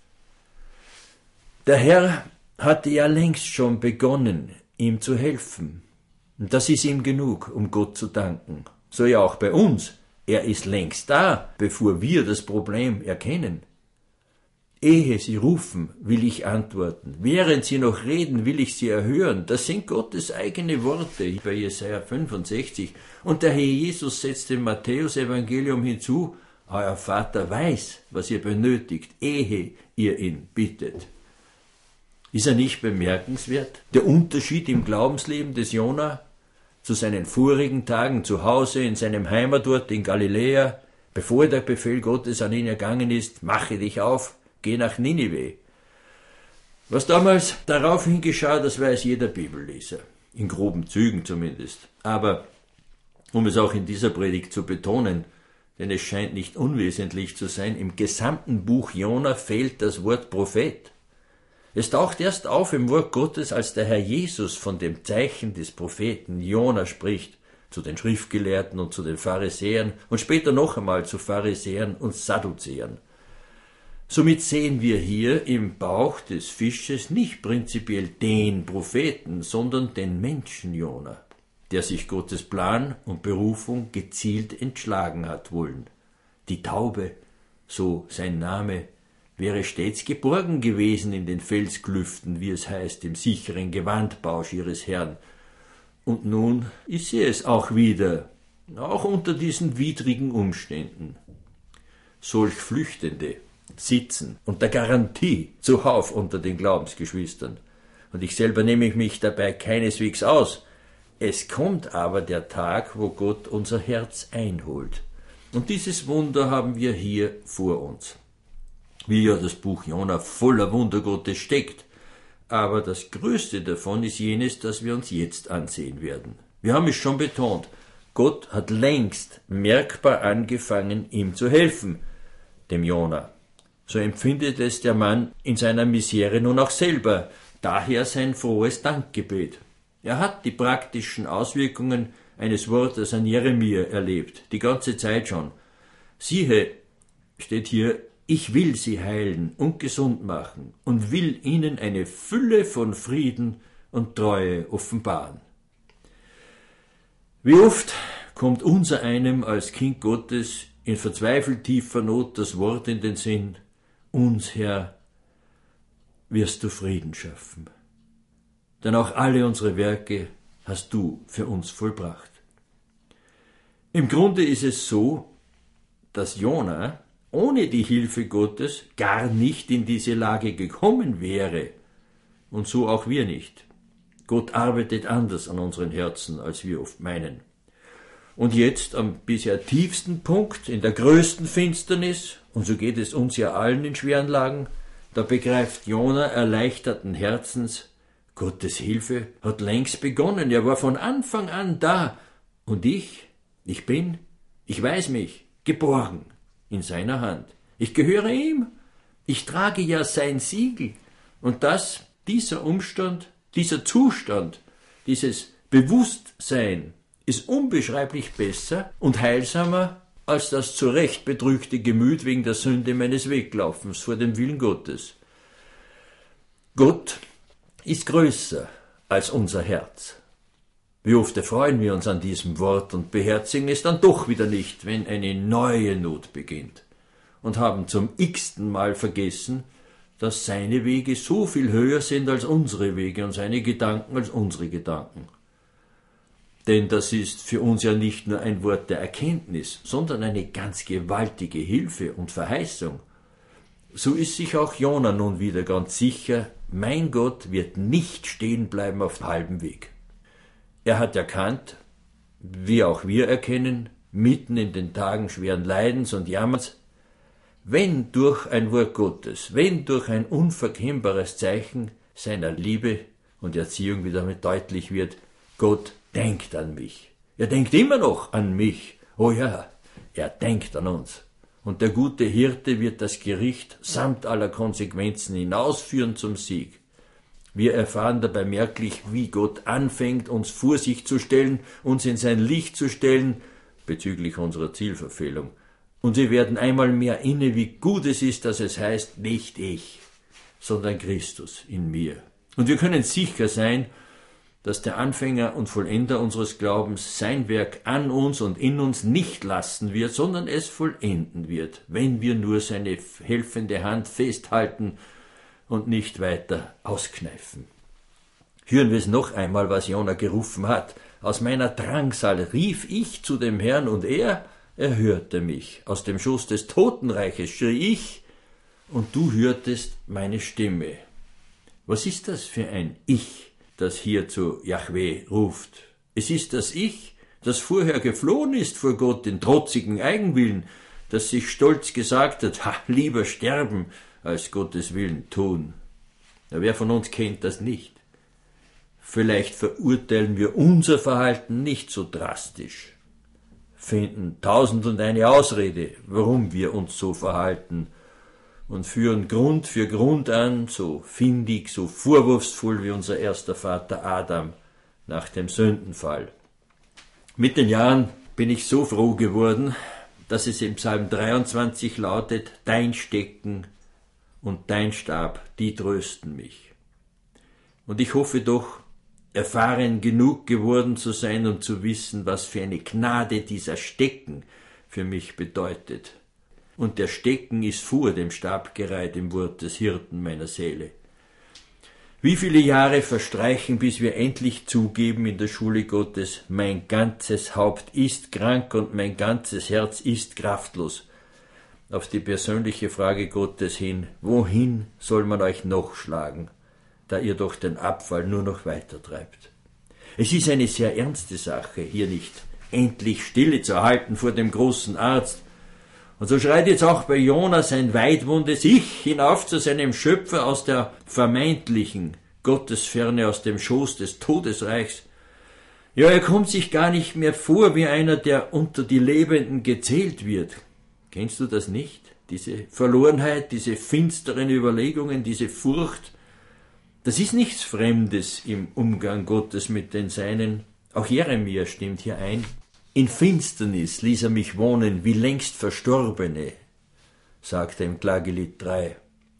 Der Herr hatte ja längst schon begonnen, ihm zu helfen. Und das ist ihm genug, um Gott zu danken. So ja auch bei uns. Er ist längst da, bevor wir das Problem erkennen. Ehe sie rufen, will ich antworten. Während sie noch reden, will ich sie erhören. Das sind Gottes eigene Worte bei Jesaja 65. Und der Herr Jesus setzt im Matthäus-Evangelium hinzu, euer Vater weiß, was ihr benötigt, ehe ihr ihn bittet. Ist er nicht bemerkenswert? Der Unterschied im Glaubensleben des Jona zu seinen vorigen Tagen zu Hause in seinem Heimatort in Galiläa, bevor der Befehl Gottes an ihn ergangen ist, mache dich auf, geh nach Ninive. Was damals daraufhin geschah, das weiß jeder Bibelleser, in groben Zügen zumindest. Aber um es auch in dieser Predigt zu betonen, denn es scheint nicht unwesentlich zu sein, im gesamten Buch Jona fehlt das Wort Prophet. Es taucht erst auf im Wort Gottes, als der Herr Jesus von dem Zeichen des Propheten Jona spricht, zu den Schriftgelehrten und zu den Pharisäern und später noch einmal zu Pharisäern und Sadduzäern. Somit sehen wir hier im Bauch des Fisches nicht prinzipiell den Propheten, sondern den Menschen Jona, der sich Gottes Plan und Berufung gezielt entschlagen hat wollen. Die Taube, so sein Name, wäre stets geborgen gewesen in den Felsklüften, wie es heißt, im sicheren Gewandbausch ihres Herrn. Und nun ist sie es auch wieder, auch unter diesen widrigen Umständen. Solch Flüchtende sitzen unter Garantie zuhauf unter den Glaubensgeschwistern. Und ich selber nehme mich dabei keineswegs aus. Es kommt aber der Tag, wo Gott unser Herz einholt. Und dieses Wunder haben wir hier vor uns. Wie ja das Buch Jona voller Wunder Gottes steckt. Aber das Größte davon ist jenes, das wir uns jetzt ansehen werden. Wir haben es schon betont. Gott hat längst merkbar angefangen, ihm zu helfen, dem Jona. So empfindet es der Mann in seiner Misere nun auch selber, daher sein frohes Dankgebet. Er hat die praktischen Auswirkungen eines Wortes an Jeremia erlebt, die ganze Zeit schon. Siehe, steht hier, ich will sie heilen und gesund machen und will ihnen eine Fülle von Frieden und Treue offenbaren. Wie oft kommt unser einem als Kind Gottes in verzweifelt tiefer Not das Wort in den Sinn, uns, Herr, wirst du Frieden schaffen. Denn auch alle unsere Werke hast du für uns vollbracht. Im Grunde ist es so, dass Jona ohne die Hilfe Gottes gar nicht in diese Lage gekommen wäre. Und so auch wir nicht. Gott arbeitet anders an unseren Herzen, als wir oft meinen. Und jetzt am bisher tiefsten Punkt, in der größten Finsternis, und so geht es uns ja allen in schweren Lagen, da begreift Jona erleichterten Herzens, Gottes Hilfe hat längst begonnen, er war von Anfang an da. Und ich weiß mich, geborgen in seiner Hand. Ich gehöre ihm, ich trage ja sein Siegel. Und dieser Umstand, dieser Zustand, dieses Bewusstsein ist unbeschreiblich besser und heilsamer als das zu Recht betrübte Gemüt wegen der Sünde meines Weglaufens vor dem Willen Gottes. Gott ist größer als unser Herz. Wie oft erfreuen wir uns an diesem Wort und beherzigen es dann doch wieder nicht, wenn eine neue Not beginnt, und haben zum x-ten Mal vergessen, dass seine Wege so viel höher sind als unsere Wege und seine Gedanken als unsere Gedanken. Denn das ist für uns ja nicht nur ein Wort der Erkenntnis, sondern eine ganz gewaltige Hilfe und Verheißung. So ist sich auch Jona nun wieder ganz sicher, mein Gott wird nicht stehen bleiben auf halbem Weg. Er hat erkannt, wie auch wir erkennen, mitten in den Tagen schweren Leidens und Jammers, wenn durch ein Wort Gottes, wenn durch ein unverkennbares Zeichen seiner Liebe und Erziehung, wie damit deutlich wird, Gott denkt an mich. Er denkt immer noch an mich. Oh ja, er denkt an uns. Und der gute Hirte wird das Gericht samt aller Konsequenzen hinausführen zum Sieg. Wir erfahren dabei merklich, wie Gott anfängt, uns vor sich zu stellen, uns in sein Licht zu stellen, bezüglich unserer Zielverfehlung. Und wir werden einmal mehr inne, wie gut es ist, dass es heißt, nicht ich, sondern Christus in mir. Und wir können sicher sein, dass der Anfänger und Vollender unseres Glaubens sein Werk an uns und in uns nicht lassen wird, sondern es vollenden wird, wenn wir nur seine helfende Hand festhalten und nicht weiter auskneifen. Hören wir es noch einmal, was Jona gerufen hat. Aus meiner Drangsal rief ich zu dem Herrn und er hörte mich. Aus dem Schoß des Totenreiches schrie ich und du hörtest meine Stimme. Was ist das für ein Ich, das hier zu Jahwe ruft? Es ist das Ich, das vorher geflohen ist vor Gott in trotzigen Eigenwillen, das sich stolz gesagt hat, lieber sterben, als Gottes Willen tun. Ja, wer von uns kennt das nicht? Vielleicht verurteilen wir unser Verhalten nicht so drastisch, finden 1001 Ausrede, warum wir uns so verhalten und führen Grund für Grund an, so findig, so vorwurfsvoll wie unser erster Vater Adam nach dem Sündenfall. Mit den Jahren bin ich so froh geworden, dass es im Psalm 23 lautet, dein Stecken und dein Stab, die trösten mich. Und ich hoffe doch, erfahren genug geworden zu sein und zu wissen, was für eine Gnade dieser Stecken für mich bedeutet. Und der Stecken ist vor dem Stab gereiht im Wort des Hirten meiner Seele. Wie viele Jahre verstreichen, bis wir endlich zugeben in der Schule Gottes, mein ganzes Haupt ist krank und mein ganzes Herz ist kraftlos. Auf die persönliche Frage Gottes hin, wohin soll man euch noch schlagen, da ihr doch den Abfall nur noch weitertreibt? Es ist eine sehr ernste Sache, hier nicht endlich Stille zu halten vor dem großen Arzt. Und so schreit jetzt auch bei Jona sein weidwundes Ich hinauf zu seinem Schöpfer aus der vermeintlichen Gottesferne, aus dem Schoß des Todesreichs. Ja, er kommt sich gar nicht mehr vor wie einer, der unter die Lebenden gezählt wird. Kennst du das nicht? Diese Verlorenheit, diese finsteren Überlegungen, diese Furcht, das ist nichts Fremdes im Umgang Gottes mit den Seinen. Auch Jeremia stimmt hier ein. In Finsternis ließ er mich wohnen, wie längst Verstorbene, sagt er im Klagelied 3.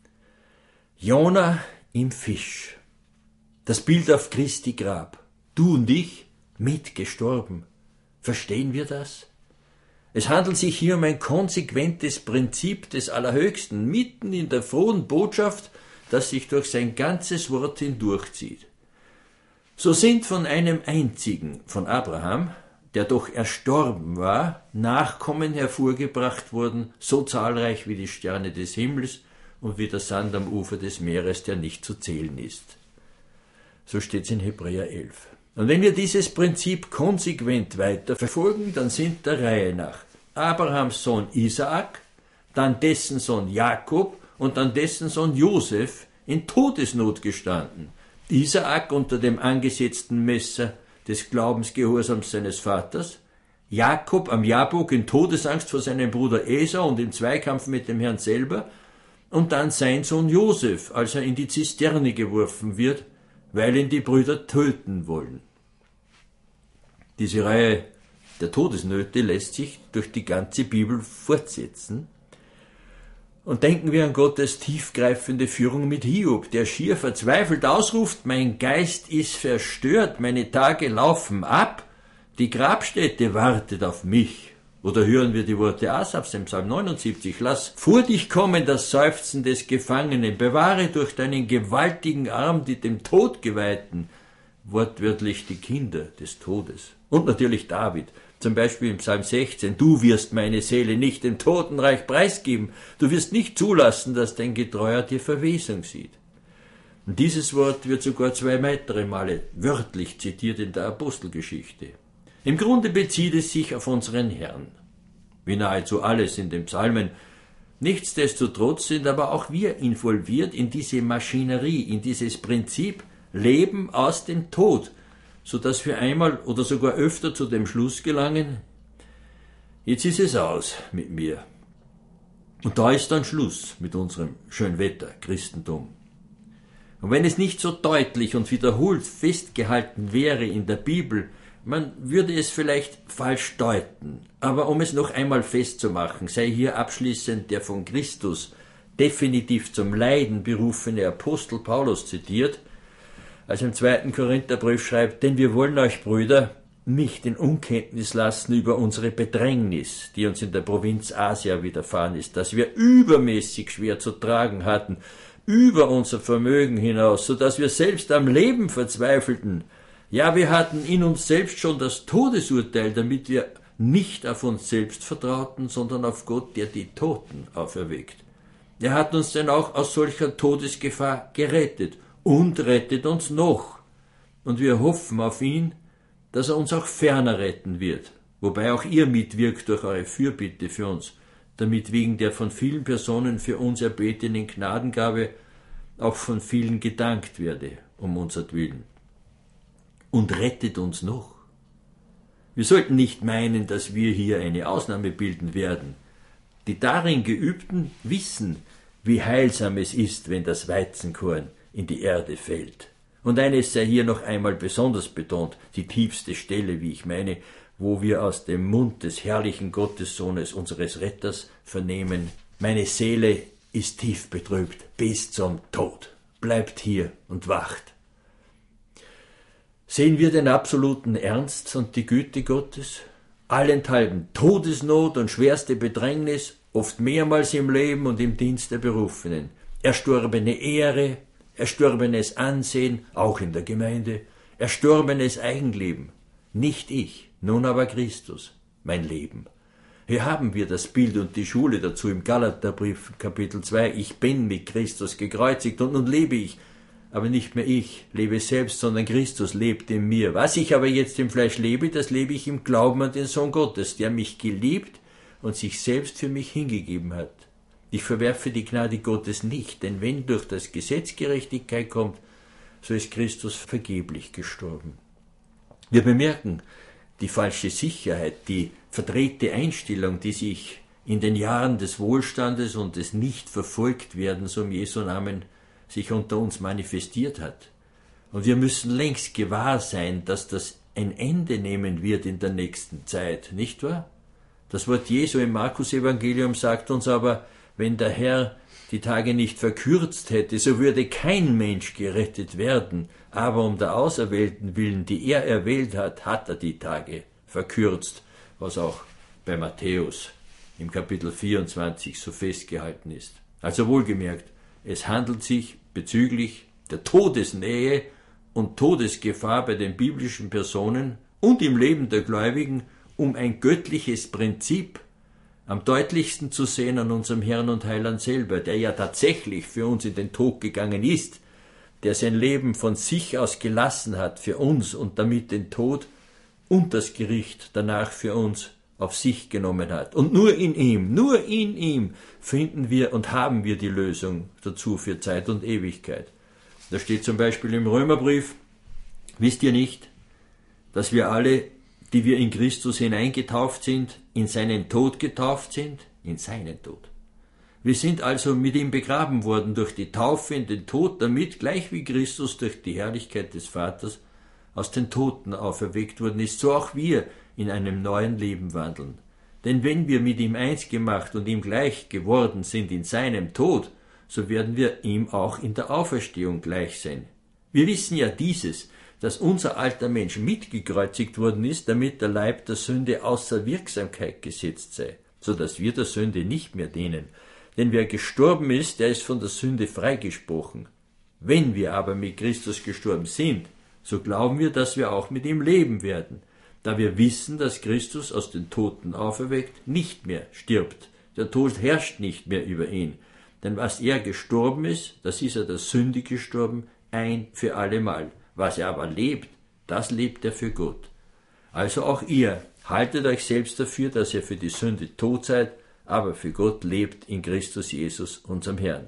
Jona im Fisch. Das Bild auf Christi Grab. Du und ich mitgestorben. Verstehen wir das? Es handelt sich hier um ein konsequentes Prinzip des Allerhöchsten, mitten in der frohen Botschaft, das sich durch sein ganzes Wort hindurchzieht. So sind von einem einzigen, von Abraham, der doch erstorben war, Nachkommen hervorgebracht worden, so zahlreich wie die Sterne des Himmels und wie der Sand am Ufer des Meeres, der nicht zu zählen ist. So steht's in Hebräer 11. Und wenn wir dieses Prinzip konsequent weiter verfolgen, dann sind der Reihe nach Abrahams Sohn Isaak, dann dessen Sohn Jakob und dann dessen Sohn Josef in Todesnot gestanden. Isaak unter dem angesetzten Messer des Glaubensgehorsams seines Vaters, Jakob am Jabok in Todesangst vor seinem Bruder Esau und im Zweikampf mit dem Herrn selber, und dann sein Sohn Josef, als er in die Zisterne geworfen wird, weil ihn die Brüder töten wollen. Diese Reihe der Todesnöte lässt sich durch die ganze Bibel fortsetzen. Und denken wir an Gottes tiefgreifende Führung mit Hiob, der schier verzweifelt ausruft, mein Geist ist verstört, meine Tage laufen ab, die Grabstätte wartet auf mich. Oder hören wir die Worte Asafs im Psalm 79, lass vor dich kommen das Seufzen des Gefangenen, bewahre durch deinen gewaltigen Arm die dem Tod geweihten, wortwörtlich die Kinder des Todes. Und natürlich David, zum Beispiel im Psalm 16, du wirst meine Seele nicht dem Totenreich preisgeben, du wirst nicht zulassen, dass dein Getreuer die Verwesung sieht. Und dieses Wort wird sogar 2 weitere Male wörtlich zitiert in der Apostelgeschichte. Im Grunde bezieht es sich auf unseren Herrn, wie nahezu alles in den Psalmen. Nichtsdestotrotz sind aber auch wir involviert in diese Maschinerie, in dieses Prinzip Leben aus dem Tod, so dass wir einmal oder sogar öfter zu dem Schluss gelangen, jetzt ist es aus mit mir. Und da ist dann Schluss mit unserem Schönwetter-Christentum. Und wenn es nicht so deutlich und wiederholt festgehalten wäre in der Bibel, man würde es vielleicht falsch deuten. Aber um es noch einmal festzumachen, sei hier abschließend der von Christus definitiv zum Leiden berufene Apostel Paulus zitiert, als im 2. Korintherbrief schreibt, denn wir wollen euch, Brüder, nicht in Unkenntnis lassen über unsere Bedrängnis, die uns in der Provinz Asia widerfahren ist, dass wir übermäßig schwer zu tragen hatten, über unser Vermögen hinaus, so dass wir selbst am Leben verzweifelten. Ja, wir hatten in uns selbst schon das Todesurteil, damit wir nicht auf uns selbst vertrauten, sondern auf Gott, der die Toten auferweckt. Er hat uns denn auch aus solcher Todesgefahr gerettet und rettet uns noch. Und wir hoffen auf ihn, dass er uns auch ferner retten wird, wobei auch ihr mitwirkt durch eure Fürbitte für uns, damit wegen der von vielen Personen für uns erbetenen Gnadengabe auch von vielen gedankt werde, um unsertwillen. Und rettet uns noch. Wir sollten nicht meinen, dass wir hier eine Ausnahme bilden werden. Die darin Geübten wissen, wie heilsam es ist, wenn das Weizenkorn in die Erde fällt. Und eines sei hier noch einmal besonders betont, die tiefste Stelle, wie ich meine, wo wir aus dem Mund des herrlichen Gottessohnes, unseres Retters, vernehmen, meine Seele ist tief betrübt bis zum Tod. Bleibt hier und wacht. Sehen wir den absoluten Ernst und die Güte Gottes? Allenthalben Todesnot und schwerste Bedrängnis, oft mehrmals im Leben und im Dienst der Berufenen. Erstorbene Ehre, erstorbenes Ansehen, auch in der Gemeinde, erstorbenes Eigenleben. Nicht ich, nun aber Christus, mein Leben. Hier haben wir das Bild und die Schule dazu im Galaterbrief, Kapitel 2. Ich bin mit Christus gekreuzigt und nun lebe ich. Aber nicht mehr ich lebe selbst, sondern Christus lebt in mir. Was ich aber jetzt im Fleisch lebe, das lebe ich im Glauben an den Sohn Gottes, der mich geliebt und sich selbst für mich hingegeben hat. Ich verwerfe die Gnade Gottes nicht, denn wenn durch das Gesetz Gerechtigkeit kommt, so ist Christus vergeblich gestorben. Wir bemerken die falsche Sicherheit, die verdrehte Einstellung, die sich in den Jahren des Wohlstandes und des Nicht-Verfolgtwerdens um Jesu Namen sich unter uns manifestiert hat. Und wir müssen längst gewahr sein, dass das ein Ende nehmen wird in der nächsten Zeit, nicht wahr? Das Wort Jesu im Markus-Evangelium sagt uns aber, wenn der Herr die Tage nicht verkürzt hätte, so würde kein Mensch gerettet werden, aber um der Auserwählten willen, die er erwählt hat, hat er die Tage verkürzt, was auch bei Matthäus im Kapitel 24 so festgehalten ist. Also wohlgemerkt, es handelt sich bezüglich der Todesnähe und Todesgefahr bei den biblischen Personen und im Leben der Gläubigen um ein göttliches Prinzip, am deutlichsten zu sehen an unserem Herrn und Heiland selber, der ja tatsächlich für uns in den Tod gegangen ist, der sein Leben von sich aus gelassen hat für uns und damit den Tod und das Gericht danach für uns auf sich genommen hat. Und nur in ihm finden wir und haben wir die Lösung dazu für Zeit und Ewigkeit. Da steht zum Beispiel im Römerbrief, wisst ihr nicht, dass wir alle, die wir in Christus hineingetauft sind, in seinen Tod getauft sind? In seinen Tod. Wir sind also mit ihm begraben worden durch die Taufe in den Tod, damit, gleich wie Christus durch die Herrlichkeit des Vaters aus den Toten auferweckt worden ist, so auch wir in einem neuen Leben wandeln. Denn wenn wir mit ihm eins gemacht und ihm gleich geworden sind in seinem Tod, so werden wir ihm auch in der Auferstehung gleich sein. Wir wissen ja dieses, dass unser alter Mensch mitgekreuzigt worden ist, damit der Leib der Sünde außer Wirksamkeit gesetzt sei, so dass wir der Sünde nicht mehr dienen. Denn wer gestorben ist, der ist von der Sünde freigesprochen. Wenn wir aber mit Christus gestorben sind, so glauben wir, dass wir auch mit ihm leben werden, da wir wissen, dass Christus aus den Toten auferweckt nicht mehr stirbt. Der Tod herrscht nicht mehr über ihn. Denn was er gestorben ist, das ist er der Sünde gestorben, ein für allemal. Was er aber lebt, das lebt er für Gott. Also auch ihr, haltet euch selbst dafür, dass ihr für die Sünde tot seid, aber für Gott lebt in Christus Jesus, unserem Herrn.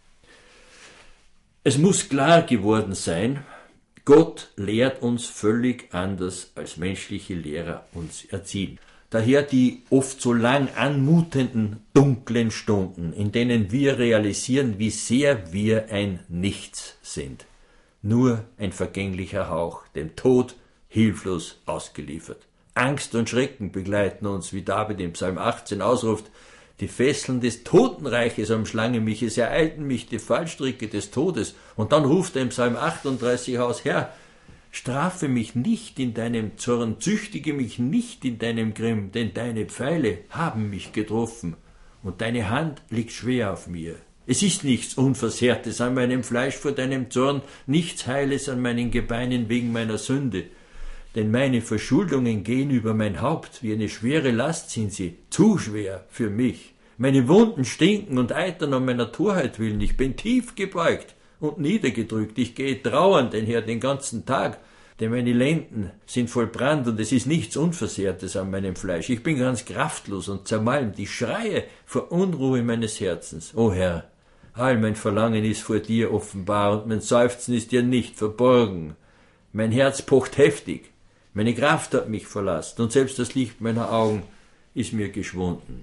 Es muss klar geworden sein, Gott lehrt uns völlig anders, als menschliche Lehrer uns erziehen. Daher die oft so lang anmutenden dunklen Stunden, in denen wir realisieren, wie sehr wir ein Nichts sind. Nur ein vergänglicher Hauch, dem Tod hilflos ausgeliefert. Angst und Schrecken begleiten uns, wie David im Psalm 18 ausruft, die Fesseln des Totenreiches umschlangen mich, es ereilten mich die Fallstricke des Todes. Und dann ruft er im Psalm 38 aus, Herr, strafe mich nicht in deinem Zorn, züchtige mich nicht in deinem Grimm, denn deine Pfeile haben mich getroffen und deine Hand liegt schwer auf mir. Es ist nichts Unversehrtes an meinem Fleisch vor deinem Zorn, nichts Heiles an meinen Gebeinen wegen meiner Sünde. Denn meine Verschuldungen gehen über mein Haupt, wie eine schwere Last sind sie, zu schwer für mich. Meine Wunden stinken und eitern um meiner Torheit willen, ich bin tief gebeugt und niedergedrückt, ich gehe trauernd einher den ganzen Tag, denn meine Lenden sind voll Brand und es ist nichts Unversehrtes an meinem Fleisch. Ich bin ganz kraftlos und zermalmt, ich schreie vor Unruhe meines Herzens. O Herr, all mein Verlangen ist vor dir offenbar und mein Seufzen ist dir nicht verborgen. Mein Herz pocht heftig. Meine Kraft hat mich verlassen und selbst das Licht meiner Augen ist mir geschwunden.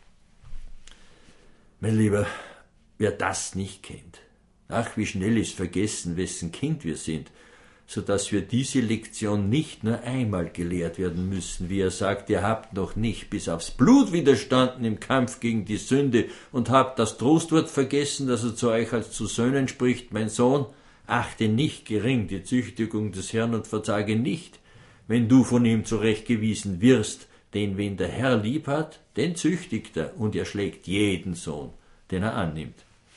Mein Lieber, wer das nicht kennt, ach, wie schnell ist vergessen, wessen Kind wir sind. so dass wir diese Lektion nicht nur einmal gelehrt werden müssen, wie er sagt, ihr habt noch nicht bis aufs Blut widerstanden im Kampf gegen die Sünde und habt das Trostwort vergessen, das er zu euch als zu Söhnen spricht, mein Sohn, achte nicht gering die Züchtigung des Herrn und verzage nicht, wenn du von ihm zurechtgewiesen wirst, denn wen der Herr lieb hat, den züchtigt er und er schlägt jeden Sohn, den er annimmt.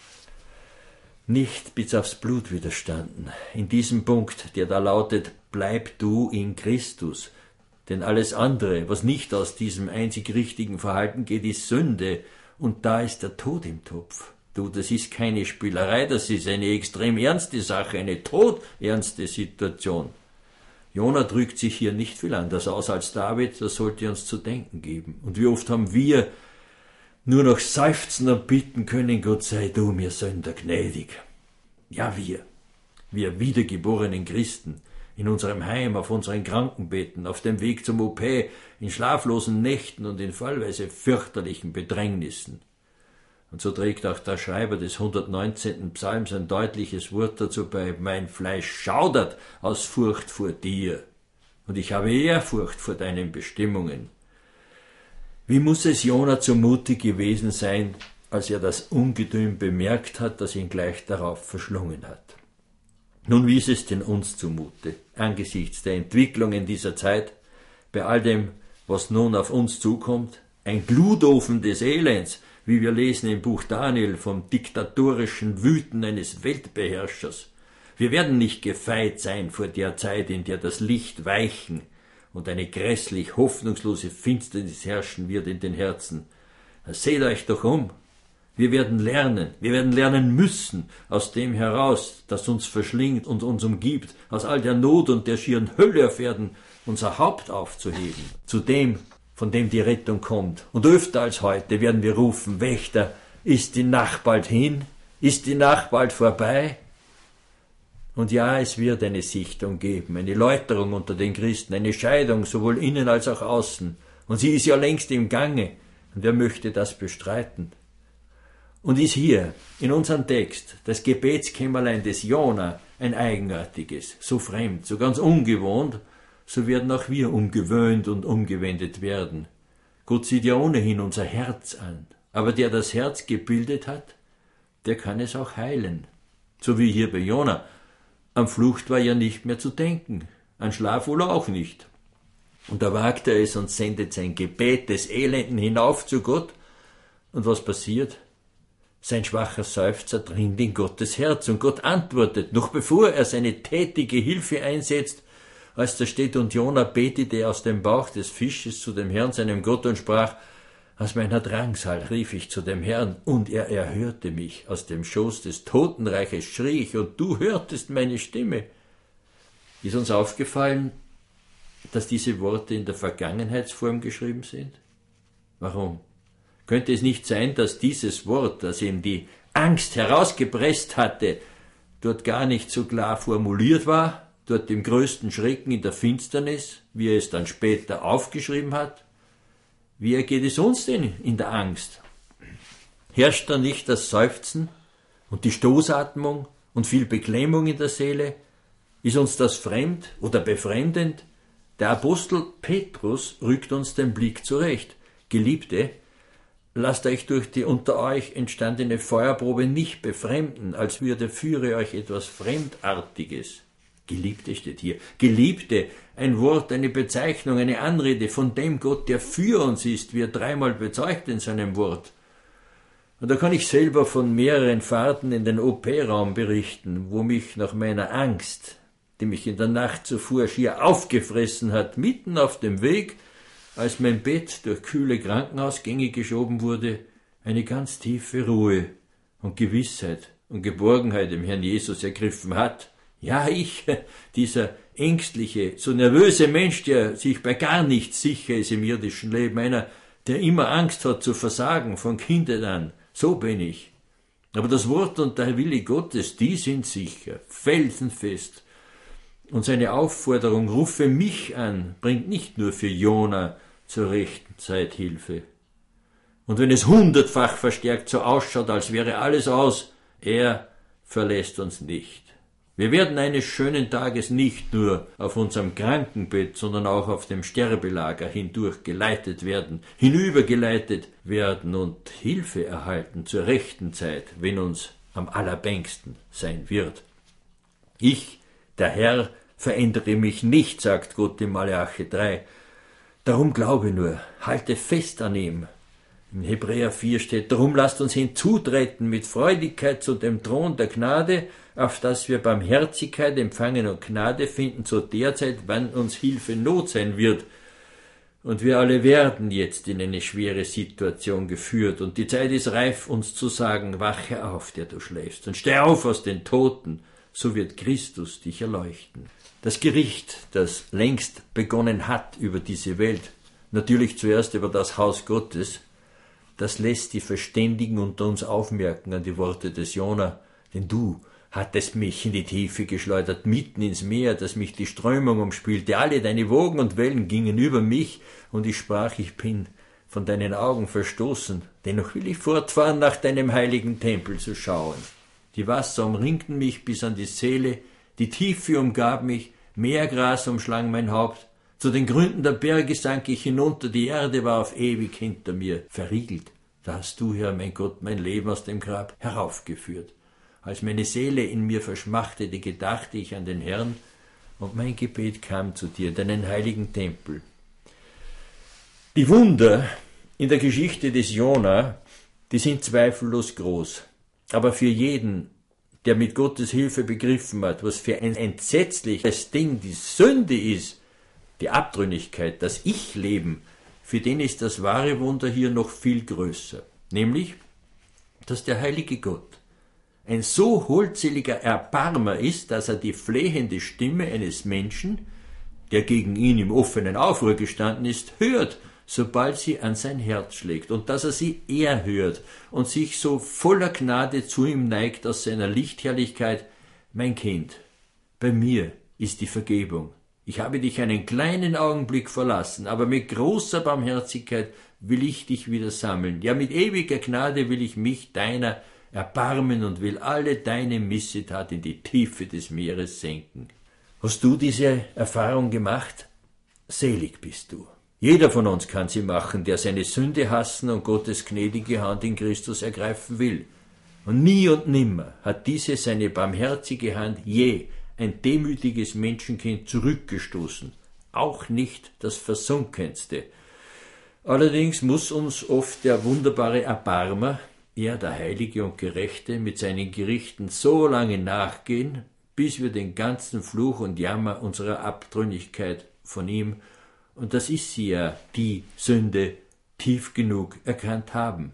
Nicht bis aufs Blut widerstanden. In diesem Punkt, der da lautet, bleib du in Christus. Denn alles andere, was nicht aus diesem einzig richtigen Verhalten geht, ist Sünde. Und da ist der Tod im Topf. Du, das ist keine Spielerei, das ist eine extrem ernste Sache, eine todernste Situation. Jona drückt sich hier nicht viel anders aus als David, das sollte uns zu denken geben. Und wie oft haben wir nur noch seufzen und bitten können, Gott sei du mir Sünder gnädig. Ja, wir wiedergeborenen Christen, in unserem Heim, auf unseren Krankenbetten, auf dem Weg zum OP, in schlaflosen Nächten und in fallweise fürchterlichen Bedrängnissen. Und so trägt auch der Schreiber des 119. Psalms ein deutliches Wort dazu bei, mein Fleisch schaudert aus Furcht vor dir, und ich habe Ehrfurcht vor deinen Bestimmungen. Wie muss es Jona zumute gewesen sein, als er das Ungetüm bemerkt hat, das ihn gleich darauf verschlungen hat? Nun, wie ist es denn uns zumute, angesichts der Entwicklungen dieser Zeit, bei all dem, was nun auf uns zukommt? Ein Glutofen des Elends, wie wir lesen im Buch Daniel vom diktatorischen Wüten eines Weltbeherrschers. Wir werden nicht gefeit sein vor der Zeit, in der das Licht weichen und eine grässlich hoffnungslose Finsternis herrschen wird in den Herzen. Seht euch doch um. Wir werden lernen müssen, aus dem heraus, das uns verschlingt und uns umgibt, aus all der Not und der schieren Hölle auf Erden, unser Haupt aufzuheben, zu dem, von dem die Rettung kommt. Und öfter als heute werden wir rufen, Wächter, ist die Nacht bald hin? Ist die Nacht bald vorbei? Und ja, es wird eine Sichtung geben, eine Läuterung unter den Christen, eine Scheidung, sowohl innen als auch außen. Und sie ist ja längst im Gange. Und wer möchte das bestreiten? Und ist hier, in unserem Text, das Gebetskämmerlein des Jona ein eigenartiges, so fremd, so ganz ungewohnt, so werden auch wir umgewöhnt und umgewendet werden. Gott sieht ja ohnehin unser Herz an. Aber der das Herz gebildet hat, der kann es auch heilen. So wie hier bei Jona. An Flucht war ja nicht mehr zu denken, an Schlaf wohl auch nicht. Und da wagt er es und sendet sein Gebet des Elenden hinauf zu Gott. Und was passiert? Sein schwacher Seufzer dringt in Gottes Herz und Gott antwortet, noch bevor er seine tätige Hilfe einsetzt, als da steht, und Jona betete aus dem Bauch des Fisches zu dem Herrn, seinem Gott, und sprach, aus meiner Drangsal rief ich zu dem Herrn, und er erhörte mich. Aus dem Schoß des Totenreiches schrie ich, und du hörtest meine Stimme. Ist uns aufgefallen, dass diese Worte in der Vergangenheitsform geschrieben sind? Warum? Könnte es nicht sein, dass dieses Wort, das ihm die Angst herausgepresst hatte, dort gar nicht so klar formuliert war, dort im größten Schrecken in der Finsternis, wie er es dann später aufgeschrieben hat? Wie ergeht es uns denn in der Angst? Herrscht da nicht das Seufzen und die Stoßatmung und viel Beklemmung in der Seele? Ist uns das fremd oder befremdend? Der Apostel Petrus rückt uns den Blick zurecht. Geliebte, lasst euch durch die unter euch entstandene Feuerprobe nicht befremden, als würde führe euch etwas Fremdartiges. Geliebte steht hier. Geliebte, ein Wort, eine Bezeichnung, eine Anrede von dem Gott, der für uns ist, wie er dreimal bezeugt in seinem Wort. Und da kann ich selber von mehreren Fahrten in den OP-Raum berichten, wo mich nach meiner Angst, die mich in der Nacht zuvor schier aufgefressen hat, mitten auf dem Weg, als mein Bett durch kühle Krankenhausgänge geschoben wurde, eine ganz tiefe Ruhe und Gewissheit und Geborgenheit im Herrn Jesus ergriffen hat. Ja, ich, dieser ängstliche, so nervöse Mensch, der sich bei gar nichts sicher ist im irdischen Leben, einer, der immer Angst hat zu versagen, von Kindheit an, so bin ich. Aber das Wort und der Wille Gottes, die sind sicher, felsenfest. Und seine Aufforderung, rufe mich an, bringt nicht nur für Jona zur rechten Zeit Hilfe. Und wenn es 100-fach verstärkt so ausschaut, als wäre alles aus, er verlässt uns nicht. Wir werden eines schönen Tages nicht nur auf unserem Krankenbett, sondern auch auf dem Sterbelager hindurch geleitet werden, hinübergeleitet werden und Hilfe erhalten zur rechten Zeit, wenn uns am allerbängsten sein wird. Ich, der Herr, verändere mich nicht, sagt Gott in Maleachi 3. Darum glaube nur, halte fest an ihm. In Hebräer 4 steht, darum lasst uns hinzutreten mit Freudigkeit zu dem Thron der Gnade, auf dass wir Barmherzigkeit empfangen und Gnade finden zu der Zeit, wann uns Hilfe Not sein wird. Und wir alle werden jetzt in eine schwere Situation geführt, und die Zeit ist reif, uns zu sagen, wache auf, der du schläfst, und steh auf aus den Toten, so wird Christus dich erleuchten. Das Gericht, das längst begonnen hat über diese Welt, natürlich zuerst über das Haus Gottes, das lässt die Verständigen unter uns aufmerken an die Worte des Jona, denn du hattest mich in die Tiefe geschleudert, mitten ins Meer, dass mich die Strömung umspielte, alle deine Wogen und Wellen gingen über mich, und ich sprach, ich bin von deinen Augen verstoßen, dennoch will ich fortfahren, nach deinem heiligen Tempel zu schauen. Die Wasser umringten mich bis an die Seele, die Tiefe umgab mich, Meergras umschlang mein Haupt, zu den Gründen der Berge sank ich hinunter, die Erde war auf ewig hinter mir verriegelt. Da hast du, Herr, mein Gott, mein Leben aus dem Grab heraufgeführt. Als meine Seele in mir verschmachtete, gedachte ich an den Herrn, und mein Gebet kam zu dir, deinen heiligen Tempel. Die Wunder in der Geschichte des Jona, die sind zweifellos groß. Aber für jeden, der mit Gottes Hilfe begriffen hat, was für ein entsetzliches Ding die Sünde ist, die Abtrünnigkeit, das Ich-Leben, für den ist das wahre Wunder hier noch viel größer. Nämlich, dass der heilige Gott ein so holdseliger Erbarmer ist, dass er die flehende Stimme eines Menschen, der gegen ihn im offenen Aufruhr gestanden ist, hört, sobald sie an sein Herz schlägt, und dass er sie erhört und sich so voller Gnade zu ihm neigt aus seiner Lichtherrlichkeit. Mein Kind, bei mir ist die Vergebung. Ich habe dich einen kleinen Augenblick verlassen, aber mit großer Barmherzigkeit will ich dich wieder sammeln. Ja, mit ewiger Gnade will ich mich deiner erbarmen und will alle deine Missetat in die Tiefe des Meeres senken. Hast du diese Erfahrung gemacht? Selig bist du. Jeder von uns kann sie machen, der seine Sünde hassen und Gottes gnädige Hand in Christus ergreifen will. Und nie und nimmer hat diese seine barmherzige Hand je ein demütiges Menschenkind zurückgestoßen, auch nicht das Versunkenste. Allerdings muss uns oft der wunderbare Erbarmer, er der Heilige und Gerechte, mit seinen Gerichten so lange nachgehen, bis wir den ganzen Fluch und Jammer unserer Abtrünnigkeit von ihm, und das ist sie ja, die Sünde, tief genug erkannt haben.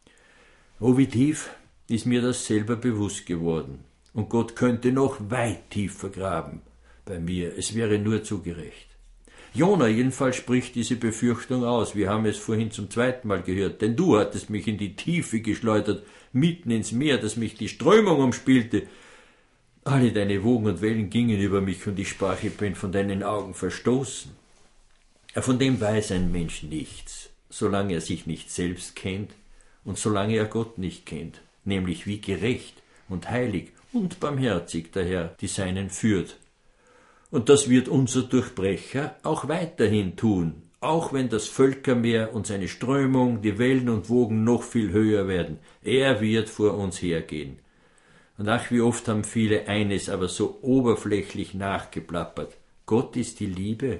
Oh, wie tief ist mir das selber bewusst geworden. Und Gott könnte noch weit tiefer graben bei mir. Es wäre nur zu gerecht. Jona jedenfalls spricht diese Befürchtung aus. Wir haben es vorhin zum zweiten Mal gehört. Denn du hattest mich in die Tiefe geschleudert, mitten ins Meer, dass mich die Strömung umspielte. Alle deine Wogen und Wellen gingen über mich, und ich sprach, ich bin von deinen Augen verstoßen. Von dem weiß ein Mensch nichts, solange er sich nicht selbst kennt und solange er Gott nicht kennt, nämlich wie gerecht und heilig und barmherzig der Herr die Seinen führt. Und das wird unser Durchbrecher auch weiterhin tun, auch wenn das Völkermeer und seine Strömung, die Wellen und Wogen noch viel höher werden. Er wird vor uns hergehen. Und ach, wie oft haben viele eines aber so oberflächlich nachgeplappert. Gott ist die Liebe.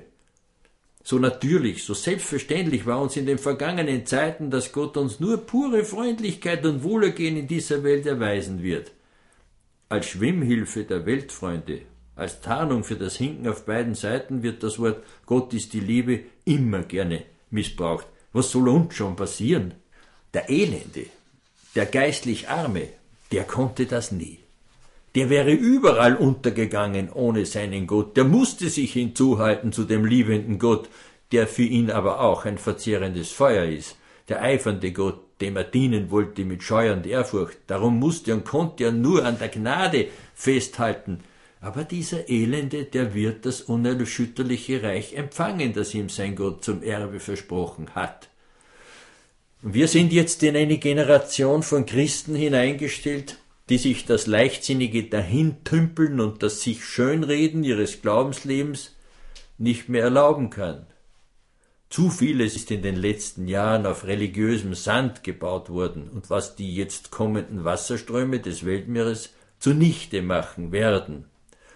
So natürlich, so selbstverständlich war uns in den vergangenen Zeiten, dass Gott uns nur pure Freundlichkeit und Wohlergehen in dieser Welt erweisen wird. Als Schwimmhilfe der Weltfreunde, als Tarnung für das Hinken auf beiden Seiten wird das Wort Gott ist die Liebe immer gerne missbraucht. Was soll uns schon passieren? Der Elende, der geistlich Arme, der konnte das nie. Der wäre überall untergegangen ohne seinen Gott. Der musste sich hinzuhalten zu dem liebenden Gott, der für ihn aber auch ein verzehrendes Feuer ist. Der eifernde Gott, dem er dienen wollte mit Scheu und Ehrfurcht. Darum musste und konnte er nur an der Gnade festhalten. Aber dieser Elende, der wird das unerschütterliche Reich empfangen, das ihm sein Gott zum Erbe versprochen hat. Wir sind jetzt in eine Generation von Christen hineingestellt, die sich das leichtsinnige Dahintümpeln und das sich Schönreden ihres Glaubenslebens nicht mehr erlauben kann. Zu vieles ist in den letzten Jahren auf religiösem Sand gebaut worden und was die jetzt kommenden Wasserströme des Weltmeeres zunichte machen werden.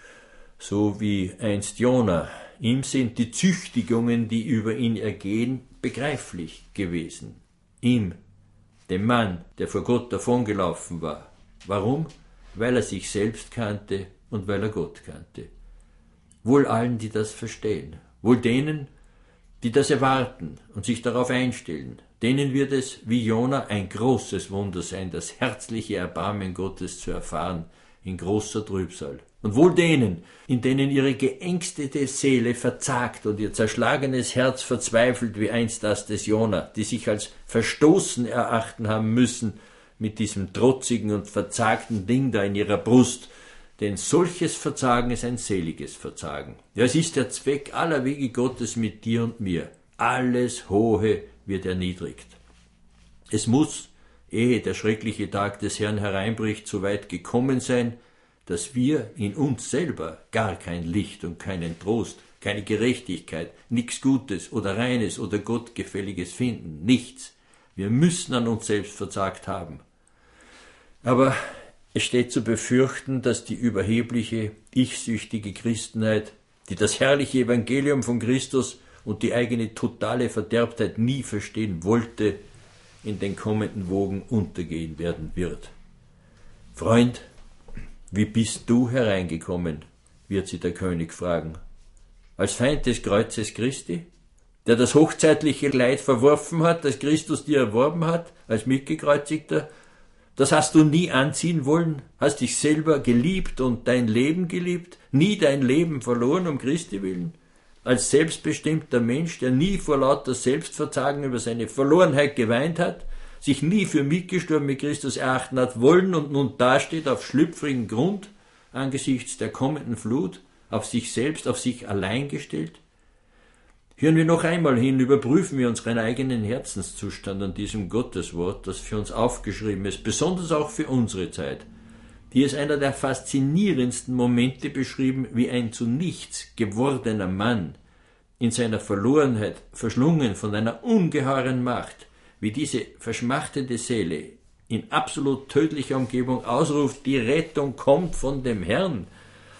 So wie einst Jona. Ihm sind die Züchtigungen, die über ihn ergehen, begreiflich gewesen. Ihm, dem Mann, der vor Gott davongelaufen war. Warum? Weil er sich selbst kannte und weil er Gott kannte. Wohl allen, die das verstehen. Wohl denen, die das erwarten und sich darauf einstellen. Denen wird es, wie Jona, ein großes Wunder sein, das herzliche Erbarmen Gottes zu erfahren in großer Trübsal. Und wohl denen, in denen ihre geängstete Seele verzagt und ihr zerschlagenes Herz verzweifelt wie einst das des Jona, die sich als verstoßen erachten haben müssen mit diesem trotzigen und verzagten Ding da in ihrer Brust, denn solches Verzagen ist ein seliges Verzagen. Ja, es ist der Zweck aller Wege Gottes mit dir und mir. Alles Hohe wird erniedrigt. Es muss, ehe der schreckliche Tag des Herrn hereinbricht, so weit gekommen sein, dass wir in uns selber gar kein Licht und keinen Trost, keine Gerechtigkeit, nichts Gutes oder Reines oder Gottgefälliges finden. Nichts. Wir müssen an uns selbst verzagt haben. Aber es steht zu befürchten, dass die überhebliche, ich-süchtige Christenheit, die das herrliche Evangelium von Christus und die eigene totale Verderbtheit nie verstehen wollte, in den kommenden Wogen untergehen werden wird. Freund, wie bist du hereingekommen, wird sie der König fragen. Als Feind des Kreuzes Christi, der das hochzeitliche Leid verworfen hat, das Christus dir erworben hat, als Mitgekreuzigter? Das hast du nie anziehen wollen, hast dich selber geliebt und dein Leben geliebt, nie dein Leben verloren um Christi willen? Als selbstbestimmter Mensch, der nie vor lauter Selbstverzagen über seine Verlorenheit geweint hat, sich nie für mitgestorben mit Christus erachten hat wollen und nun dasteht auf schlüpfrigen Grund angesichts der kommenden Flut, auf sich selbst, auf sich allein gestellt? Hören wir noch einmal hin, überprüfen wir unseren eigenen Herzenszustand an diesem Gotteswort, das für uns aufgeschrieben ist, besonders auch für unsere Zeit. Hier ist einer der faszinierendsten Momente beschrieben, wie ein zu nichts gewordener Mann in seiner Verlorenheit, verschlungen von einer ungeheuren Macht, wie diese verschmachtete Seele in absolut tödlicher Umgebung ausruft, die Rettung kommt von dem Herrn.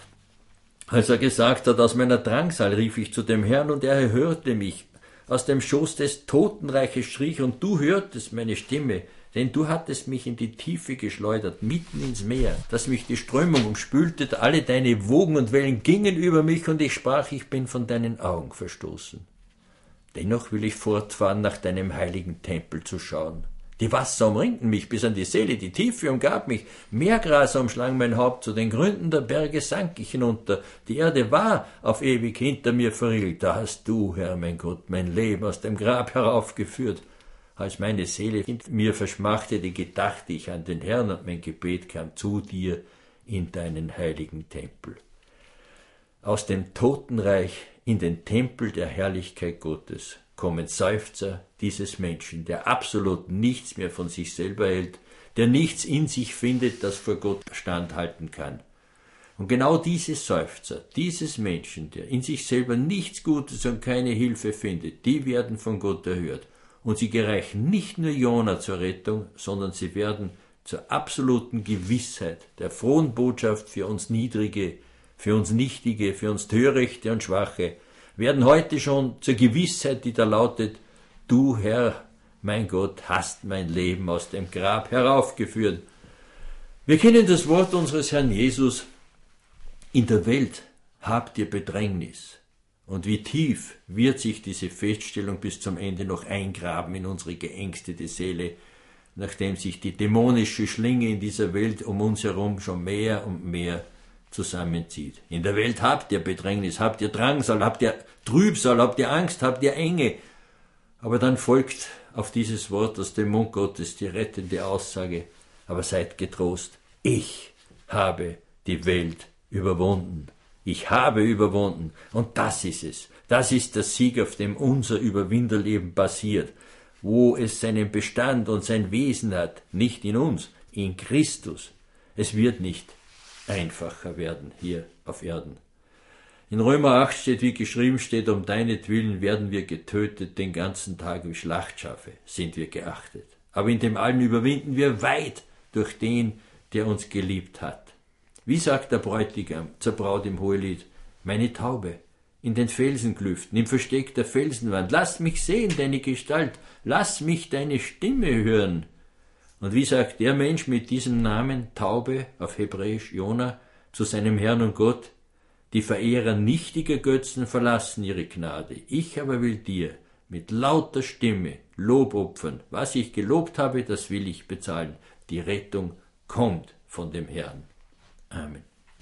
Als er gesagt hat, aus meiner Drangsal rief ich zu dem Herrn und er erhörte mich. Aus dem Schoß des Totenreiches schrie ich und du hörtest meine Stimme, denn du hattest mich in die Tiefe geschleudert, mitten ins Meer, dass mich die Strömung umspülte, alle deine Wogen und Wellen gingen über mich und ich sprach, ich bin von deinen Augen verstoßen. Dennoch will ich fortfahren, nach deinem heiligen Tempel zu schauen. Die Wasser umringten mich bis an die Seele, die Tiefe umgab mich, Meergras umschlang mein Haupt, zu den Gründen der Berge sank ich hinunter, die Erde war auf ewig hinter mir verriegelt. Da hast du, Herr mein Gott, mein Leben aus dem Grab heraufgeführt. Als meine Seele in mir verschmachtete, gedachte ich an den Herrn und mein Gebet kam zu dir in deinen heiligen Tempel. Aus dem Totenreich in den Tempel der Herrlichkeit Gottes kommen Seufzer dieses Menschen, der absolut nichts mehr von sich selber hält, der nichts in sich findet, das vor Gott standhalten kann. Und genau diese Seufzer, dieses Menschen, der in sich selber nichts Gutes und keine Hilfe findet, die werden von Gott erhört. Und sie gereichen nicht nur Jona zur Rettung, sondern sie werden zur absoluten Gewissheit der frohen Botschaft für uns Niedrige, für uns Nichtige, für uns Törichte und Schwache, werden heute schon zur Gewissheit, die da lautet, du Herr, mein Gott, hast mein Leben aus dem Grab heraufgeführt. Wir kennen das Wort unseres Herrn Jesus, in der Welt habt ihr Bedrängnis. Und wie tief wird sich diese Feststellung bis zum Ende noch eingraben in unsere geängstete Seele, nachdem sich die dämonische Schlinge in dieser Welt um uns herum schon mehr und mehr zusammenzieht. In der Welt habt ihr Bedrängnis, habt ihr Drangsal, habt ihr Trübsal, habt ihr Angst, habt ihr Enge. Aber dann folgt auf dieses Wort aus dem Mund Gottes die rettende Aussage, aber seid getrost, ich habe die Welt überwunden. Ich habe überwunden. Und das ist es. Das ist der Sieg, auf dem unser Überwinderleben basiert, wo es seinen Bestand und sein Wesen hat, nicht in uns, in Christus. Es wird nicht einfacher werden hier auf Erden. In Römer 8 steht, wie geschrieben steht, um deinetwillen werden wir getötet, den ganzen Tag wie Schlachtschafe sind wir geachtet. Aber in dem allen überwinden wir weit durch den, der uns geliebt hat. Wie sagt der Bräutigam zur Braut im Hohelied, meine Taube, in den Felsenklüften, im Versteck der Felsenwand, lass mich sehen deine Gestalt, lass mich deine Stimme hören. Und wie sagt der Mensch mit diesem Namen, Taube, auf Hebräisch Jona, zu seinem Herrn und Gott, die Verehrer nichtiger Götzen verlassen ihre Gnade. Ich aber will dir mit lauter Stimme Lob opfern. Was ich gelobt habe, das will ich bezahlen. Die Rettung kommt von dem Herrn. Amen.